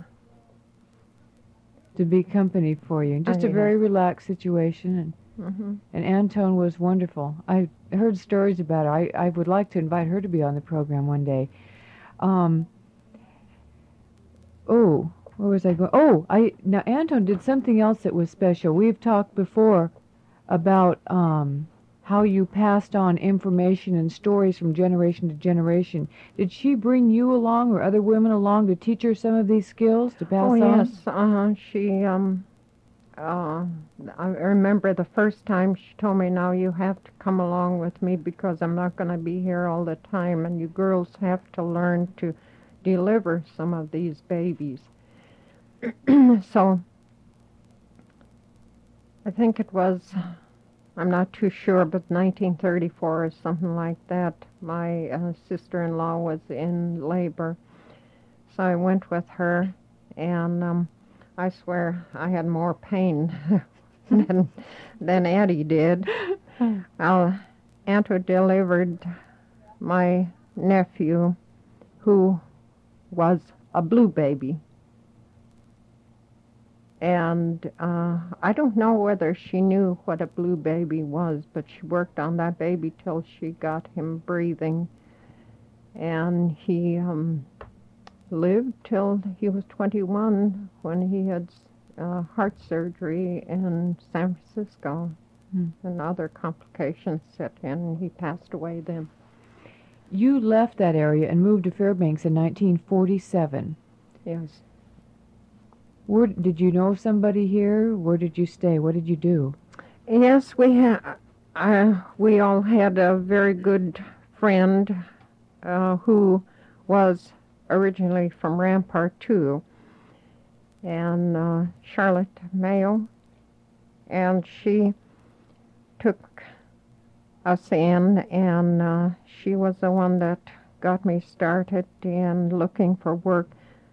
[SPEAKER 1] To be company for you. Just
[SPEAKER 2] Oh,
[SPEAKER 1] a
[SPEAKER 2] yeah.
[SPEAKER 1] very relaxed situation. And,
[SPEAKER 2] hmm
[SPEAKER 1] and Antone was wonderful. I heard stories about her. I, I would like to invite her to be on the program one day. Um, oh, where was I going? Oh, I now Antone did something else that was special. We've talked before about um, how you passed on information and stories from generation to generation. Did she bring you along or other women along to teach her some of these skills to pass
[SPEAKER 2] Oh
[SPEAKER 1] on?
[SPEAKER 2] yes, uh-huh. She um, uh, I remember the first time she told me, "Now you have to come along with me because I'm not going to be here all the time, and you girls have to learn to deliver some of these babies." So I think it was, I'm not too sure, but nineteen thirty-four or something like that. My uh, sister-in-law was in labor, so I went with her, and um, I swear I had more pain than than Addie did. Well, Aunt delivered my nephew, who was a blue baby. And uh, I don't know whether she knew what a blue baby was, but she worked on that baby till she got him breathing. And he um, lived till he was twenty-one when he had uh, heart surgery in San Francisco.
[SPEAKER 1] Hmm.
[SPEAKER 2] And other complications set in, and he passed away then.
[SPEAKER 1] You left that area and moved to Fairbanks in nineteen forty-seven.
[SPEAKER 2] Yes.
[SPEAKER 1] Where did you know somebody here? Where did you stay? What did you do?
[SPEAKER 2] Yes, we ha- uh, we all had a very good friend uh, who was originally from Rampart too, and uh, Charlotte Mayo, and she took us in, and uh, she was the one that got me started in looking for work.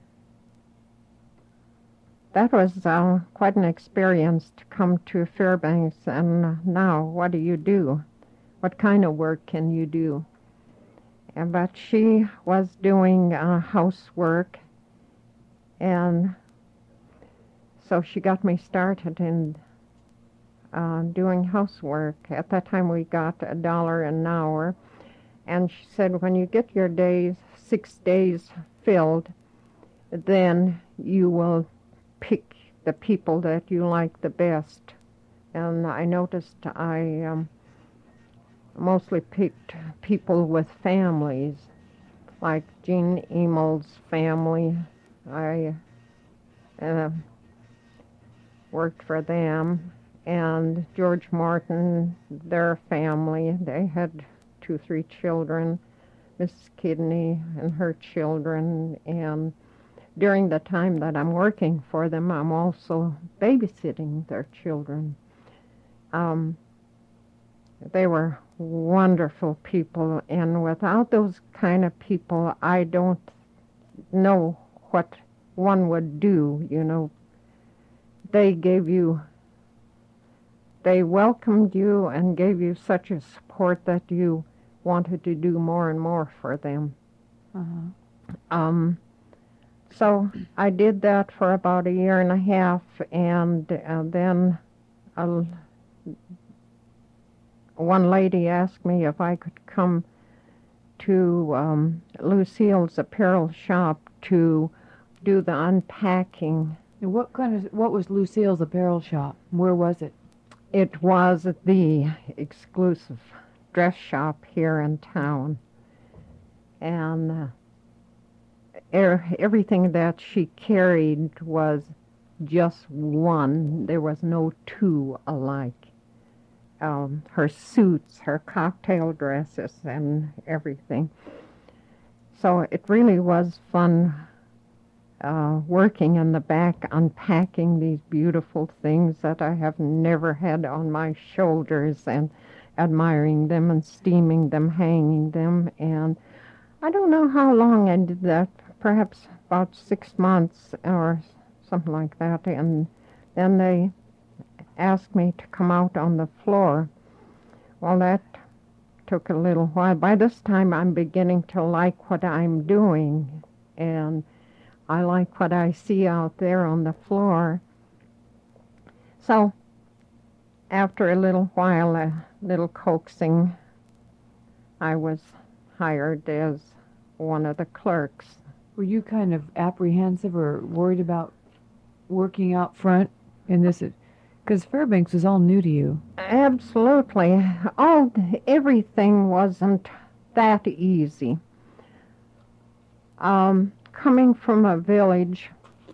[SPEAKER 2] That was uh, quite an experience to come to Fairbanks, and uh, now what do you do? What kind of work can you do? And, but she was doing uh, housework, and so she got me started in uh, doing housework. At that time we got a dollar an hour, and she said, when you get your days, six days filled, then you will pick the people that you like the best. And I noticed I um, mostly picked people with families, like Jean Emel's family. I uh, worked for them, and George Martin, their family. They had two, three children, Missus Kidney and her children, and during the time that I'm working for them, I'm also babysitting their children. Um, they were wonderful people, and without those kind of people, I don't know what one would do, you know. They gave you, they welcomed you and gave you such a support that you wanted to do more and more for them.
[SPEAKER 1] Uh-huh.
[SPEAKER 2] Um, So I did that for about a year and a half, and uh, then uh, one lady asked me if I could come to um, Lucille's apparel shop to do the unpacking.
[SPEAKER 1] And what kind of what was Lucille's apparel shop? Where was it?
[SPEAKER 2] It was the exclusive dress shop here in town, and uh, er, everything that she carried was just one. There was no two alike. Um, her suits, her cocktail dresses, and everything. So it really was fun uh, working in the back, unpacking these beautiful things that I have never had on my shoulders, and admiring them and steaming them, hanging them. And I don't know how long I did that, perhaps about six months or something like that. And then they asked me to come out on the floor. Well, that took a little while. By this time, I'm beginning to like what I'm doing, and I like what I see out there on the floor. So, after a little while, a little coaxing, I was hired as one of the clerks.
[SPEAKER 1] Were you kind of apprehensive or worried about working out front in this? Because Fairbanks was all new to you.
[SPEAKER 2] Absolutely. All, everything wasn't that easy. Um, coming from a village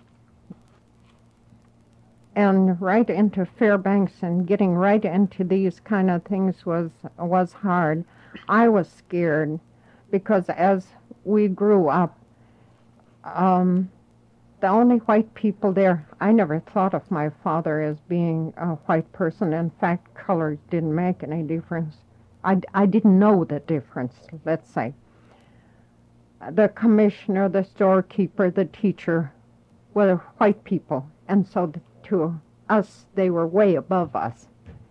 [SPEAKER 2] and right into Fairbanks and getting right into these kind of things was was hard. I was scared because as we grew up, um, the only white people there, I never thought of my father as being a white person. In fact, color didn't make any difference. I, I didn't know the difference, let's say. The commissioner, the storekeeper, the teacher were white people, and so to us, they were way above us.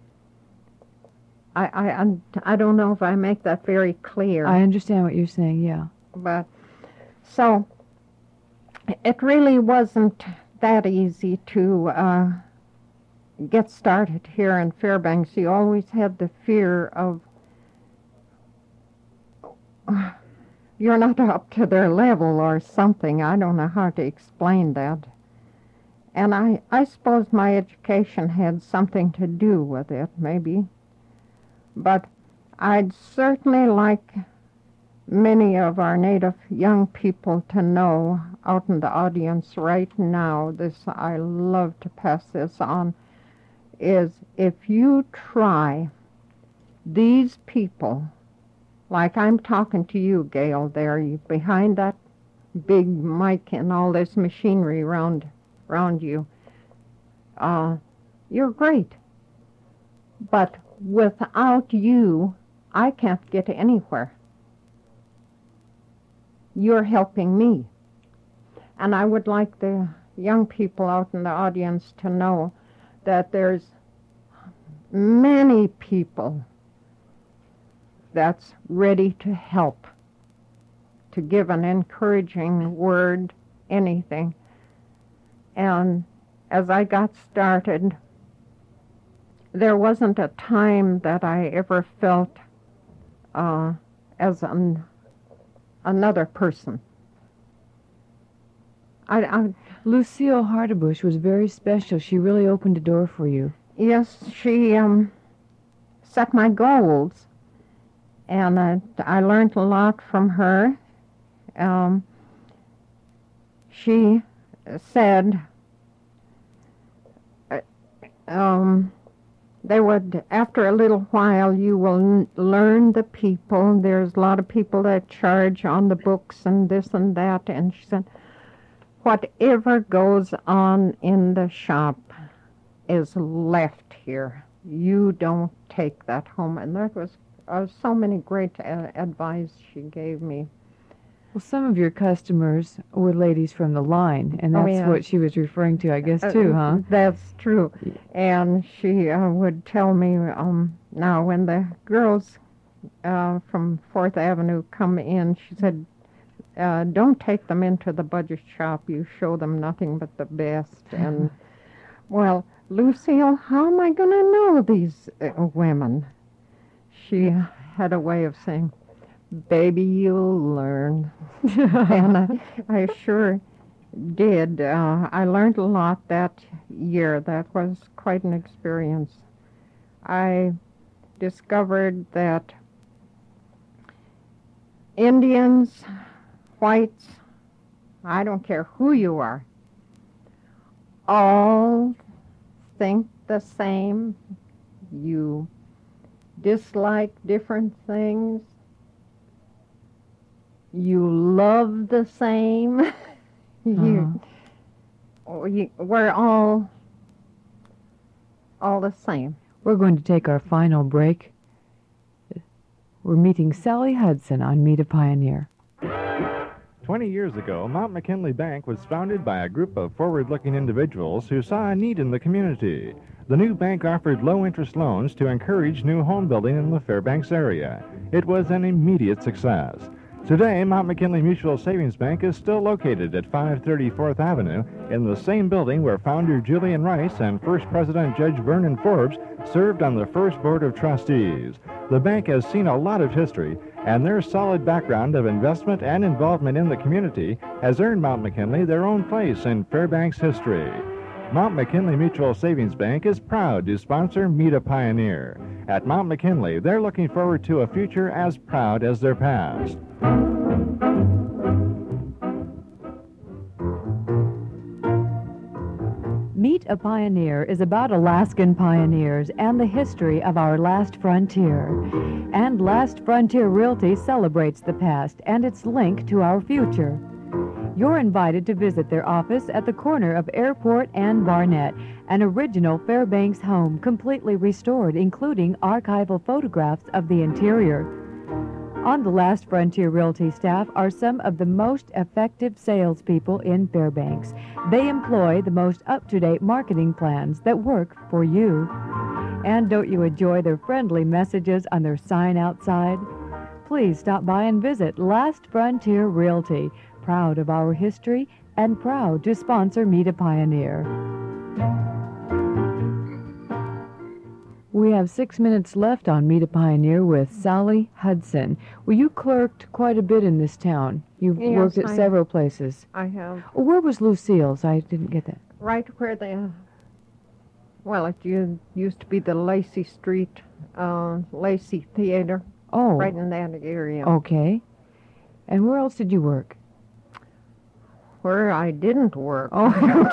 [SPEAKER 2] I, I, I don't know if I make that very clear.
[SPEAKER 1] I understand what you're saying, yeah.
[SPEAKER 2] But, so, it really wasn't that easy to uh, get started here in Fairbanks. You always had the fear of uh, you're not up to their level or something. I don't know how to explain that. And I, I suppose my education had something to do with it, maybe. But I'd certainly like many of our native young people to know out in the audience right now, this, I love to pass this on, is if you try these people, like I'm talking to you, Gail, there, you, behind that big mic and all this machinery around, around you, uh, you're great. But without you, I can't get anywhere. You're helping me. And I would like the young people out in the audience to know that there's many people that's ready to help, to give an encouraging word, anything. And as I got started, there wasn't a time that I ever felt uh, as an, another person. I, I,
[SPEAKER 1] Lucille Hardebush was very special. She really opened a door for you.
[SPEAKER 2] Yes, she um, set my goals, and uh, I learned a lot from her. Um, she said uh, um, they would, after a little while, you will n- learn the people. There's a lot of people that charge on the books and this and that, and she said, whatever goes on in the shop is left here. You don't take that home. And that was uh, so many great uh, advice she gave me.
[SPEAKER 1] Well, some of your customers were ladies from the line, and that's
[SPEAKER 2] oh, yeah.
[SPEAKER 1] what she was referring to, I guess, too,
[SPEAKER 2] uh,
[SPEAKER 1] huh?
[SPEAKER 2] That's true. And she uh, would tell me, um, now when the girls uh, from Fourth Avenue come in, she said, Uh, don't take them into the budget shop. You show them nothing but the best. And, well, Lucille, how am I going to know these uh, women? She had a way of saying, baby, you'll learn. And uh, I sure did. Uh, I learned a lot that year. That was quite an experience. I discovered that Indians, whites, I don't care who you are, all think the same. You dislike different things. You love the same. you, uh-huh. you, we're all, all the same.
[SPEAKER 1] We're going to take our final break. We're meeting Sally Hudson on Meet a Pioneer.
[SPEAKER 6] Twenty years ago, Mount McKinley Bank was founded by a group of forward-looking individuals who saw a need in the community. The new bank offered low-interest loans to encourage new home building in the Fairbanks area. It was an immediate success. Today, Mount McKinley Mutual Savings Bank is still located at five thirty Fourth Avenue in the same building where founder Julian Rice and first president Judge Vernon Forbes served on the first board of trustees. The bank has seen a lot of history, and their solid background of investment and involvement in the community has earned Mount McKinley their own place in Fairbanks history. Mount McKinley Mutual Savings Bank is proud to sponsor Meet a Pioneer. At Mount McKinley, they're looking forward to a future as proud as their past.
[SPEAKER 1] Meet a Pioneer is about Alaskan pioneers and the history of our last frontier. And Last Frontier Realty celebrates the past and its link to our future. You're invited to visit their office at the corner of Airport and Barnett, an original Fairbanks home completely restored, including archival photographs of the interior. On the Last Frontier Realty staff are some of the most effective salespeople in Fairbanks. They employ the most up-to-date marketing plans that work for you. And don't you enjoy their friendly messages on their sign outside? Please stop by and visit Last Frontier Realty, proud of our history and proud to sponsor Meet a Pioneer. We have six minutes left on Meet a Pioneer with Sally Hudson. Well, you clerked quite a bit in this town. You've
[SPEAKER 2] Yes,
[SPEAKER 1] worked at
[SPEAKER 2] I-
[SPEAKER 1] several places.
[SPEAKER 2] I have
[SPEAKER 1] Oh, where was Lucille's? I didn't get that.
[SPEAKER 2] right where the, well, it u- used to be the Lacey Street, uh, Lacey Theater,
[SPEAKER 1] Oh,
[SPEAKER 2] right in that area.
[SPEAKER 1] okay. And where else did you work?
[SPEAKER 2] Where I didn't work.
[SPEAKER 1] Oh,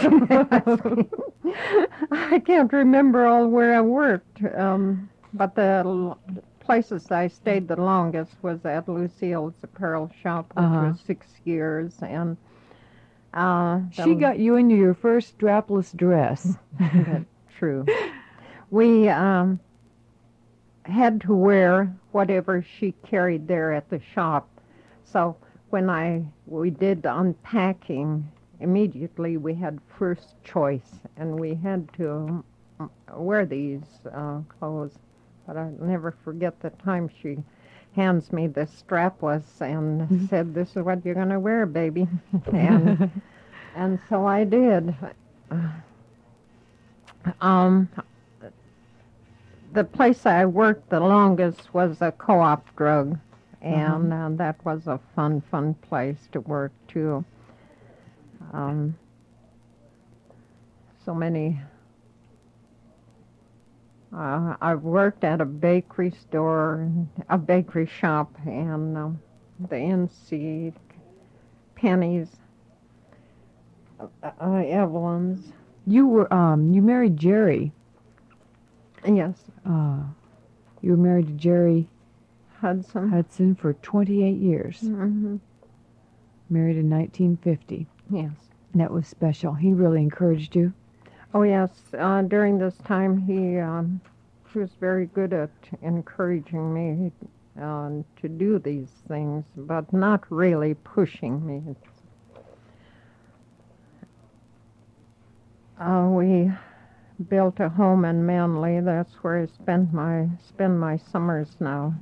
[SPEAKER 2] I can't remember all where I worked, um, but the l- places I stayed the longest was at Lucille's Apparel Shop, which
[SPEAKER 1] Uh-huh.
[SPEAKER 2] was six years, and uh,
[SPEAKER 1] she
[SPEAKER 2] the-
[SPEAKER 1] got you into your first strapless dress.
[SPEAKER 2] That's true. We um, had to wear whatever she carried there at the shop. So when I we did the unpacking, immediately we had first choice, and we had to uh, wear these uh, clothes. But I'll never forget the time she hands me the strapless and said, "This is what you're going to wear, baby." and and so I did. Um, the place I worked the longest was a co-op drug, and uh, that was a fun, fun place to work too. Um, so many. Uh, I've worked at a bakery store, a bakery shop, and um, the N C, Penny's, uh, uh, Evelyn's.
[SPEAKER 1] You were um you married Jerry.
[SPEAKER 2] Yes,
[SPEAKER 1] Uh, you were married to Jerry
[SPEAKER 2] Hudson.
[SPEAKER 1] Hudson for twenty-eight years.
[SPEAKER 2] hmm
[SPEAKER 1] Married in nineteen fifty.
[SPEAKER 2] Yes.
[SPEAKER 1] That was special. He really encouraged you.
[SPEAKER 2] Oh, yes. Uh, during this time, he um, he was very good at encouraging me uh, to do these things, but not really pushing me. Uh, we built a home in Manly. That's where I spend my spend my summers now.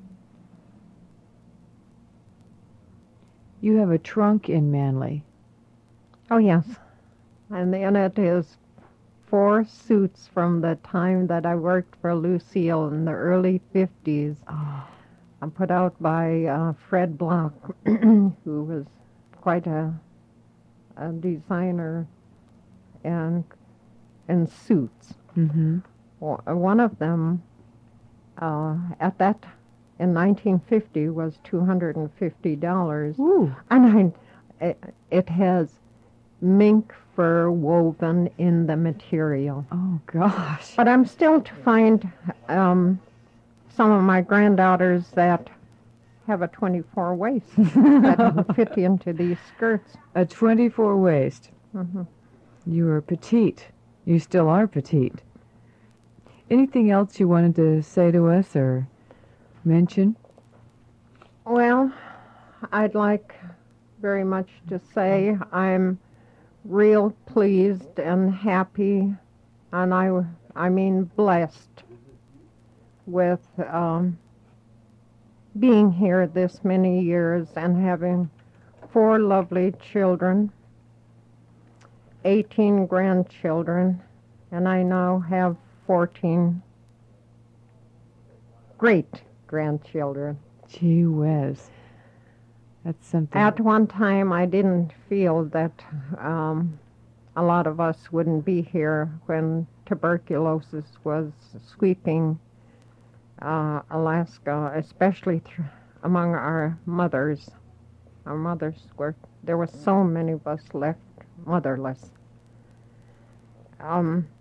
[SPEAKER 1] You have a trunk in Manly.
[SPEAKER 2] Oh, yes. And in it is four suits from the time that I worked for Lucille in the early fifties.
[SPEAKER 1] Oh,
[SPEAKER 2] I'm put out by uh, Fred Block, who was quite a, a designer and in suits.
[SPEAKER 1] mm-hmm.
[SPEAKER 2] Well, One of them, uh, at that, in nineteen fifty, was two hundred fifty dollars.
[SPEAKER 1] Ooh.
[SPEAKER 2] And I, it, it has mink fur woven in the material.
[SPEAKER 1] Oh, gosh.
[SPEAKER 2] But I'm still to find um, some of my granddaughters that have a twenty-four waist that fit into these skirts.
[SPEAKER 1] A twenty-four waist.
[SPEAKER 2] hmm
[SPEAKER 1] You were petite. You still are petite. Anything else you wanted to say to us or mention?
[SPEAKER 2] Well, I'd like very much to say I'm real pleased and happy, and I, I mean blessed with um, being here this many years and having four lovely children, eighteen grandchildren, and I now have fourteen great grandchildren.
[SPEAKER 1] Gee whiz. That's something.
[SPEAKER 2] At one time, I didn't feel that um, a lot of us wouldn't be here when tuberculosis was sweeping uh, Alaska, especially th- among our mothers. Our mothers were, there were so many of us left motherless. Um,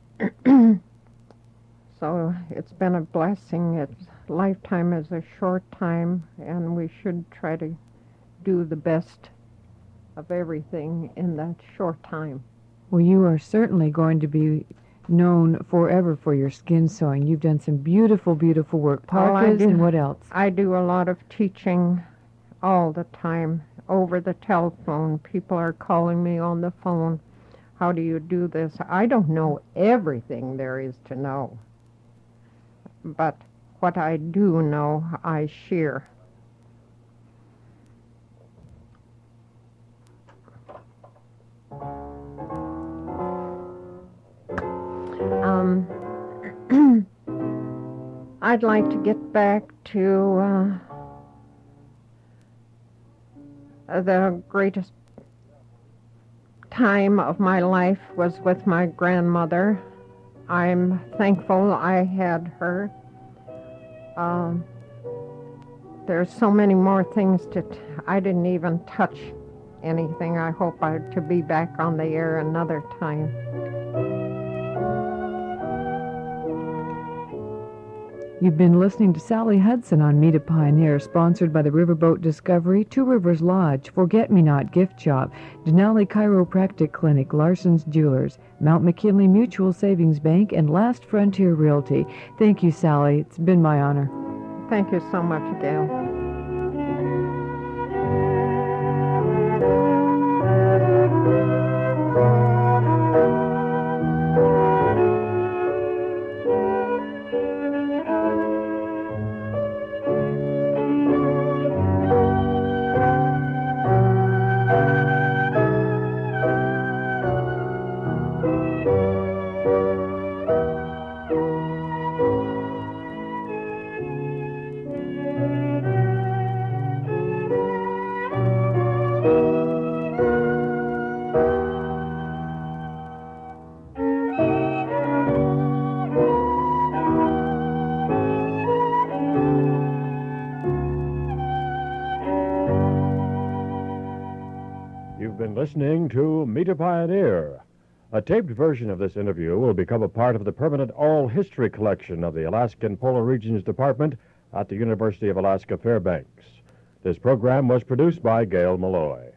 [SPEAKER 2] so it's been a blessing. It's, lifetime is a short time, and we should try to do the best of everything in that short time.
[SPEAKER 1] Well, you are certainly going to be known forever for your skin sewing. You've done some beautiful, beautiful work.
[SPEAKER 2] Oh, I
[SPEAKER 1] Parkas
[SPEAKER 2] do.
[SPEAKER 1] and what else?
[SPEAKER 2] I do a lot of teaching all the time over the telephone. People are calling me on the phone. How do you do this? I don't know everything there is to know. But what I do know, I share. I'd like to get back to uh, the greatest time of my life was with my grandmother. I'm thankful I had her. Um, there's so many more things to... T- I didn't even touch anything. I hope I to be back on the air another time.
[SPEAKER 1] You've been listening to Sally Hudson on Meet a Pioneer, sponsored by the Riverboat Discovery, Two Rivers Lodge, Forget-Me-Not Gift Shop, Denali Chiropractic Clinic, Larson's Jewelers, Mount McKinley Mutual Savings Bank, and Last Frontier Realty. Thank you, Sally. It's been my honor.
[SPEAKER 2] Thank you so much, Gail.
[SPEAKER 7] Listening to Meet a Pioneer. A taped version of this interview will become a part of the permanent oral history collection of the Alaskan Polar Regions Department at the University of Alaska Fairbanks. This program was produced by Gail Malloy.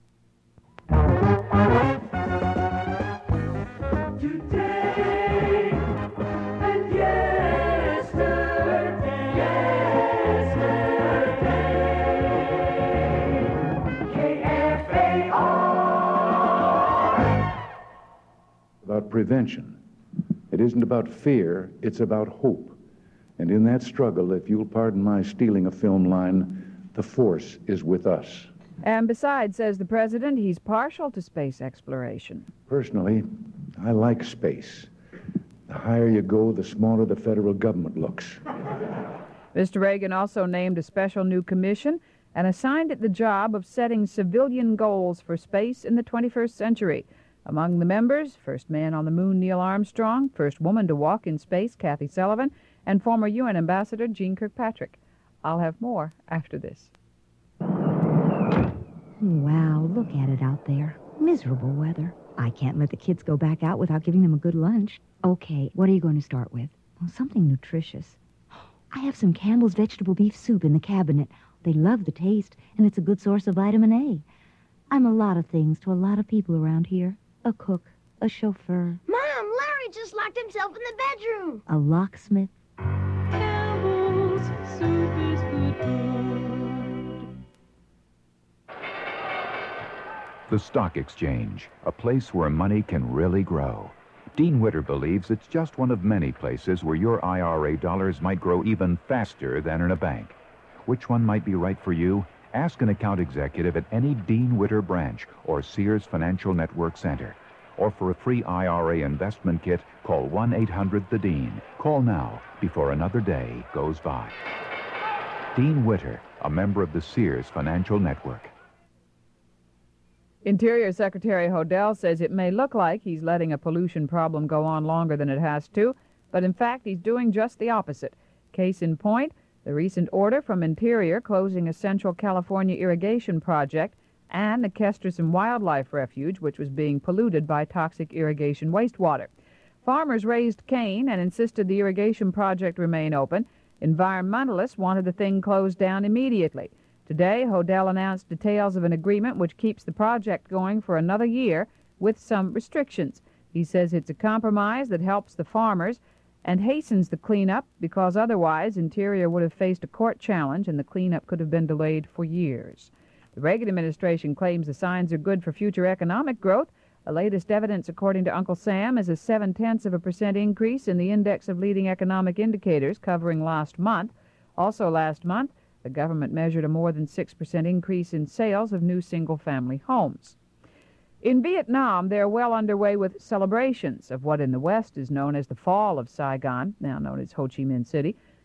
[SPEAKER 8] About prevention. It isn't about fear, it's about hope. And in that struggle, if you'll pardon my stealing a film line, the force is with us.
[SPEAKER 9] And besides, says the president, he's partial to space exploration.
[SPEAKER 8] Personally, I like space. The higher you go, the smaller the federal government looks.
[SPEAKER 9] Mister Reagan also named a special new commission and assigned it the job of setting civilian goals for space in the twenty-first century. Among the members, first man on the moon Neil Armstrong, first woman to walk in space Kathy Sullivan, and former U N Ambassador Jeane Kirkpatrick. I'll have more after this.
[SPEAKER 10] Wow, look at it out there. Miserable weather. I can't let the kids go back out without giving them a good lunch. Okay, what are you going to start with? Well, something nutritious. I have some Campbell's vegetable beef soup in the cabinet. They love the taste, and it's a good source of vitamin A. I'm a lot of things to a lot of people around here. A cook, a chauffeur.
[SPEAKER 11] Mom, Larry just locked himself in the bedroom.
[SPEAKER 10] A locksmith.
[SPEAKER 11] Campbell's soup is good, good.
[SPEAKER 12] The Stock Exchange, a place where money can really grow. Dean Witter believes it's just one of many places where your I R A dollars might grow even faster than in a bank. Which one might be right for you? Ask an account executive at any Dean Witter branch or Sears Financial Network Center. Or for a free I R A investment kit, call one eight hundred the Dean. Call now before another day goes by. Dean Witter, a member of the Sears Financial Network.
[SPEAKER 9] Interior Secretary Hodel says it may look like he's letting a pollution problem go on longer than it has to, but in fact he's doing just the opposite. Case in point, the recent order from Interior closing a Central California irrigation project and the Kesterson Wildlife Refuge, which was being polluted by toxic irrigation wastewater. Farmers raised Cain and insisted the irrigation project remain open. Environmentalists wanted the thing closed down immediately. Today, Hodel announced details of an agreement which keeps the project going for another year with some restrictions. He says it's a compromise that helps the farmers and hastens the cleanup because otherwise Interior would have faced a court challenge and the cleanup could have been delayed for years. The Reagan administration claims the signs are good for future economic growth. The latest evidence, according to Uncle Sam, is a seven-tenths of a percent increase in the index of leading economic indicators covering last month. Also last month, the government measured a more than six percent increase in sales of new single-family homes. In Vietnam, they're well underway with celebrations of what in the West is known as the fall of Saigon, now known as Ho Chi Minh City.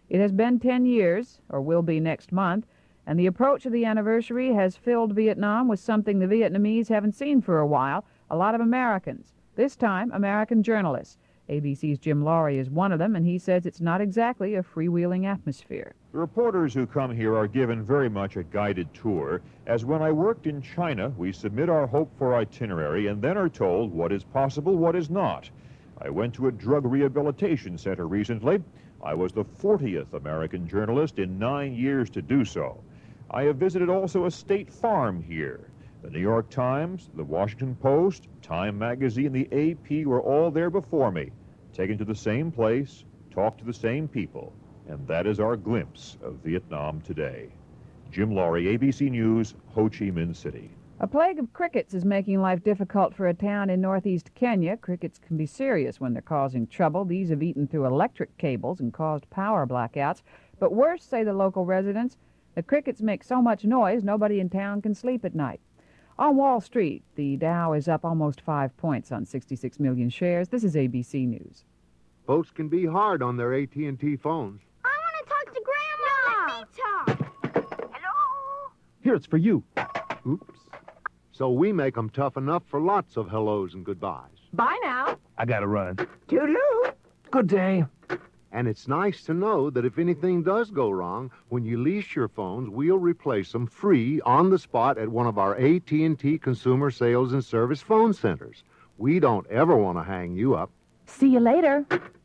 [SPEAKER 9] It has been ten years, or will be next month, and the approach of the anniversary has filled Vietnam with something the Vietnamese haven't seen for a while, a lot of Americans. This time, American journalists. A B C's Jim Laurie is one of them, and he says it's not exactly a freewheeling atmosphere.
[SPEAKER 13] The reporters who come here are given very much a guided tour, as when I worked in China, we submit our hope for itinerary and then are told what is possible, what is not. I went to a drug rehabilitation center recently. I was the fortieth American journalist in nine years to do so. I have visited also a state farm here. The New York Times, the Washington Post, Time Magazine, the A P were all there before me, taken to the same place, talked to the same people, and that is our glimpse of Vietnam today. Jim Laurie, A B C News, Ho Chi Minh City.
[SPEAKER 9] A plague of crickets is making life difficult for a town in northeast Kenya. Crickets can be serious when they're causing trouble. These have eaten through electric cables and caused power blackouts. But worse, say the local residents, the crickets make so much noise nobody in town can sleep at night. On Wall Street, the Dow is up almost five points on sixty-six million shares. This is A B C News.
[SPEAKER 14] Folks can be hard on their A T and T phones.
[SPEAKER 11] I want to talk to Grandma. Let me talk. Hello?
[SPEAKER 14] Here, it's for you. Oops. So we make them tough enough for lots of hellos and goodbyes.
[SPEAKER 11] Bye now.
[SPEAKER 14] I gotta run.
[SPEAKER 11] Toodaloo.
[SPEAKER 14] Good day. And it's nice to know that if anything does go wrong, when you lease your phones, we'll replace them free on the spot at one of our A T and T Consumer Sales and Service phone centers. We don't ever want to hang you up.
[SPEAKER 9] See you later.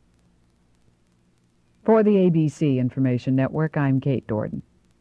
[SPEAKER 9] For the A B C Information Network, I'm Kate Dorden.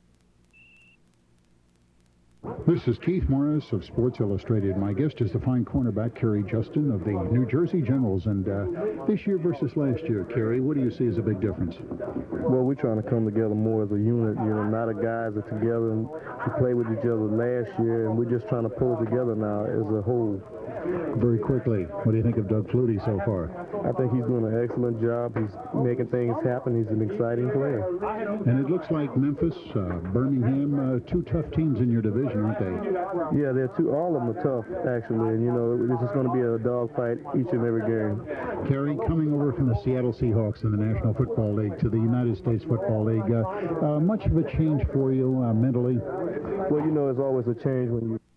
[SPEAKER 15] This is Keith Morris of Sports Illustrated. My guest is the fine cornerback, Kerry Justin of the New Jersey Generals. And uh, this year versus last year, Kerry, what do you see as a big difference?
[SPEAKER 16] Well, we're trying to come together more as a unit. You know, now the guys are together and we played with each other last year, and we're just trying to pull it together now as a whole.
[SPEAKER 15] Very quickly, what do you think of Doug Flutie so far?
[SPEAKER 16] I think he's doing an excellent job. He's making things happen. He's an exciting player.
[SPEAKER 15] And it looks like Memphis, uh, Birmingham, uh, two tough teams in your division, aren't they?
[SPEAKER 16] Yeah, they're two. All of them are tough, actually. And, you know, this is going to be a dogfight each and every game.
[SPEAKER 15] Kerry, coming over from the Seattle Seahawks in the National Football League to the United States Football League, uh, uh, much of a change for you uh, mentally?
[SPEAKER 16] Well, you know, it's always a change when you...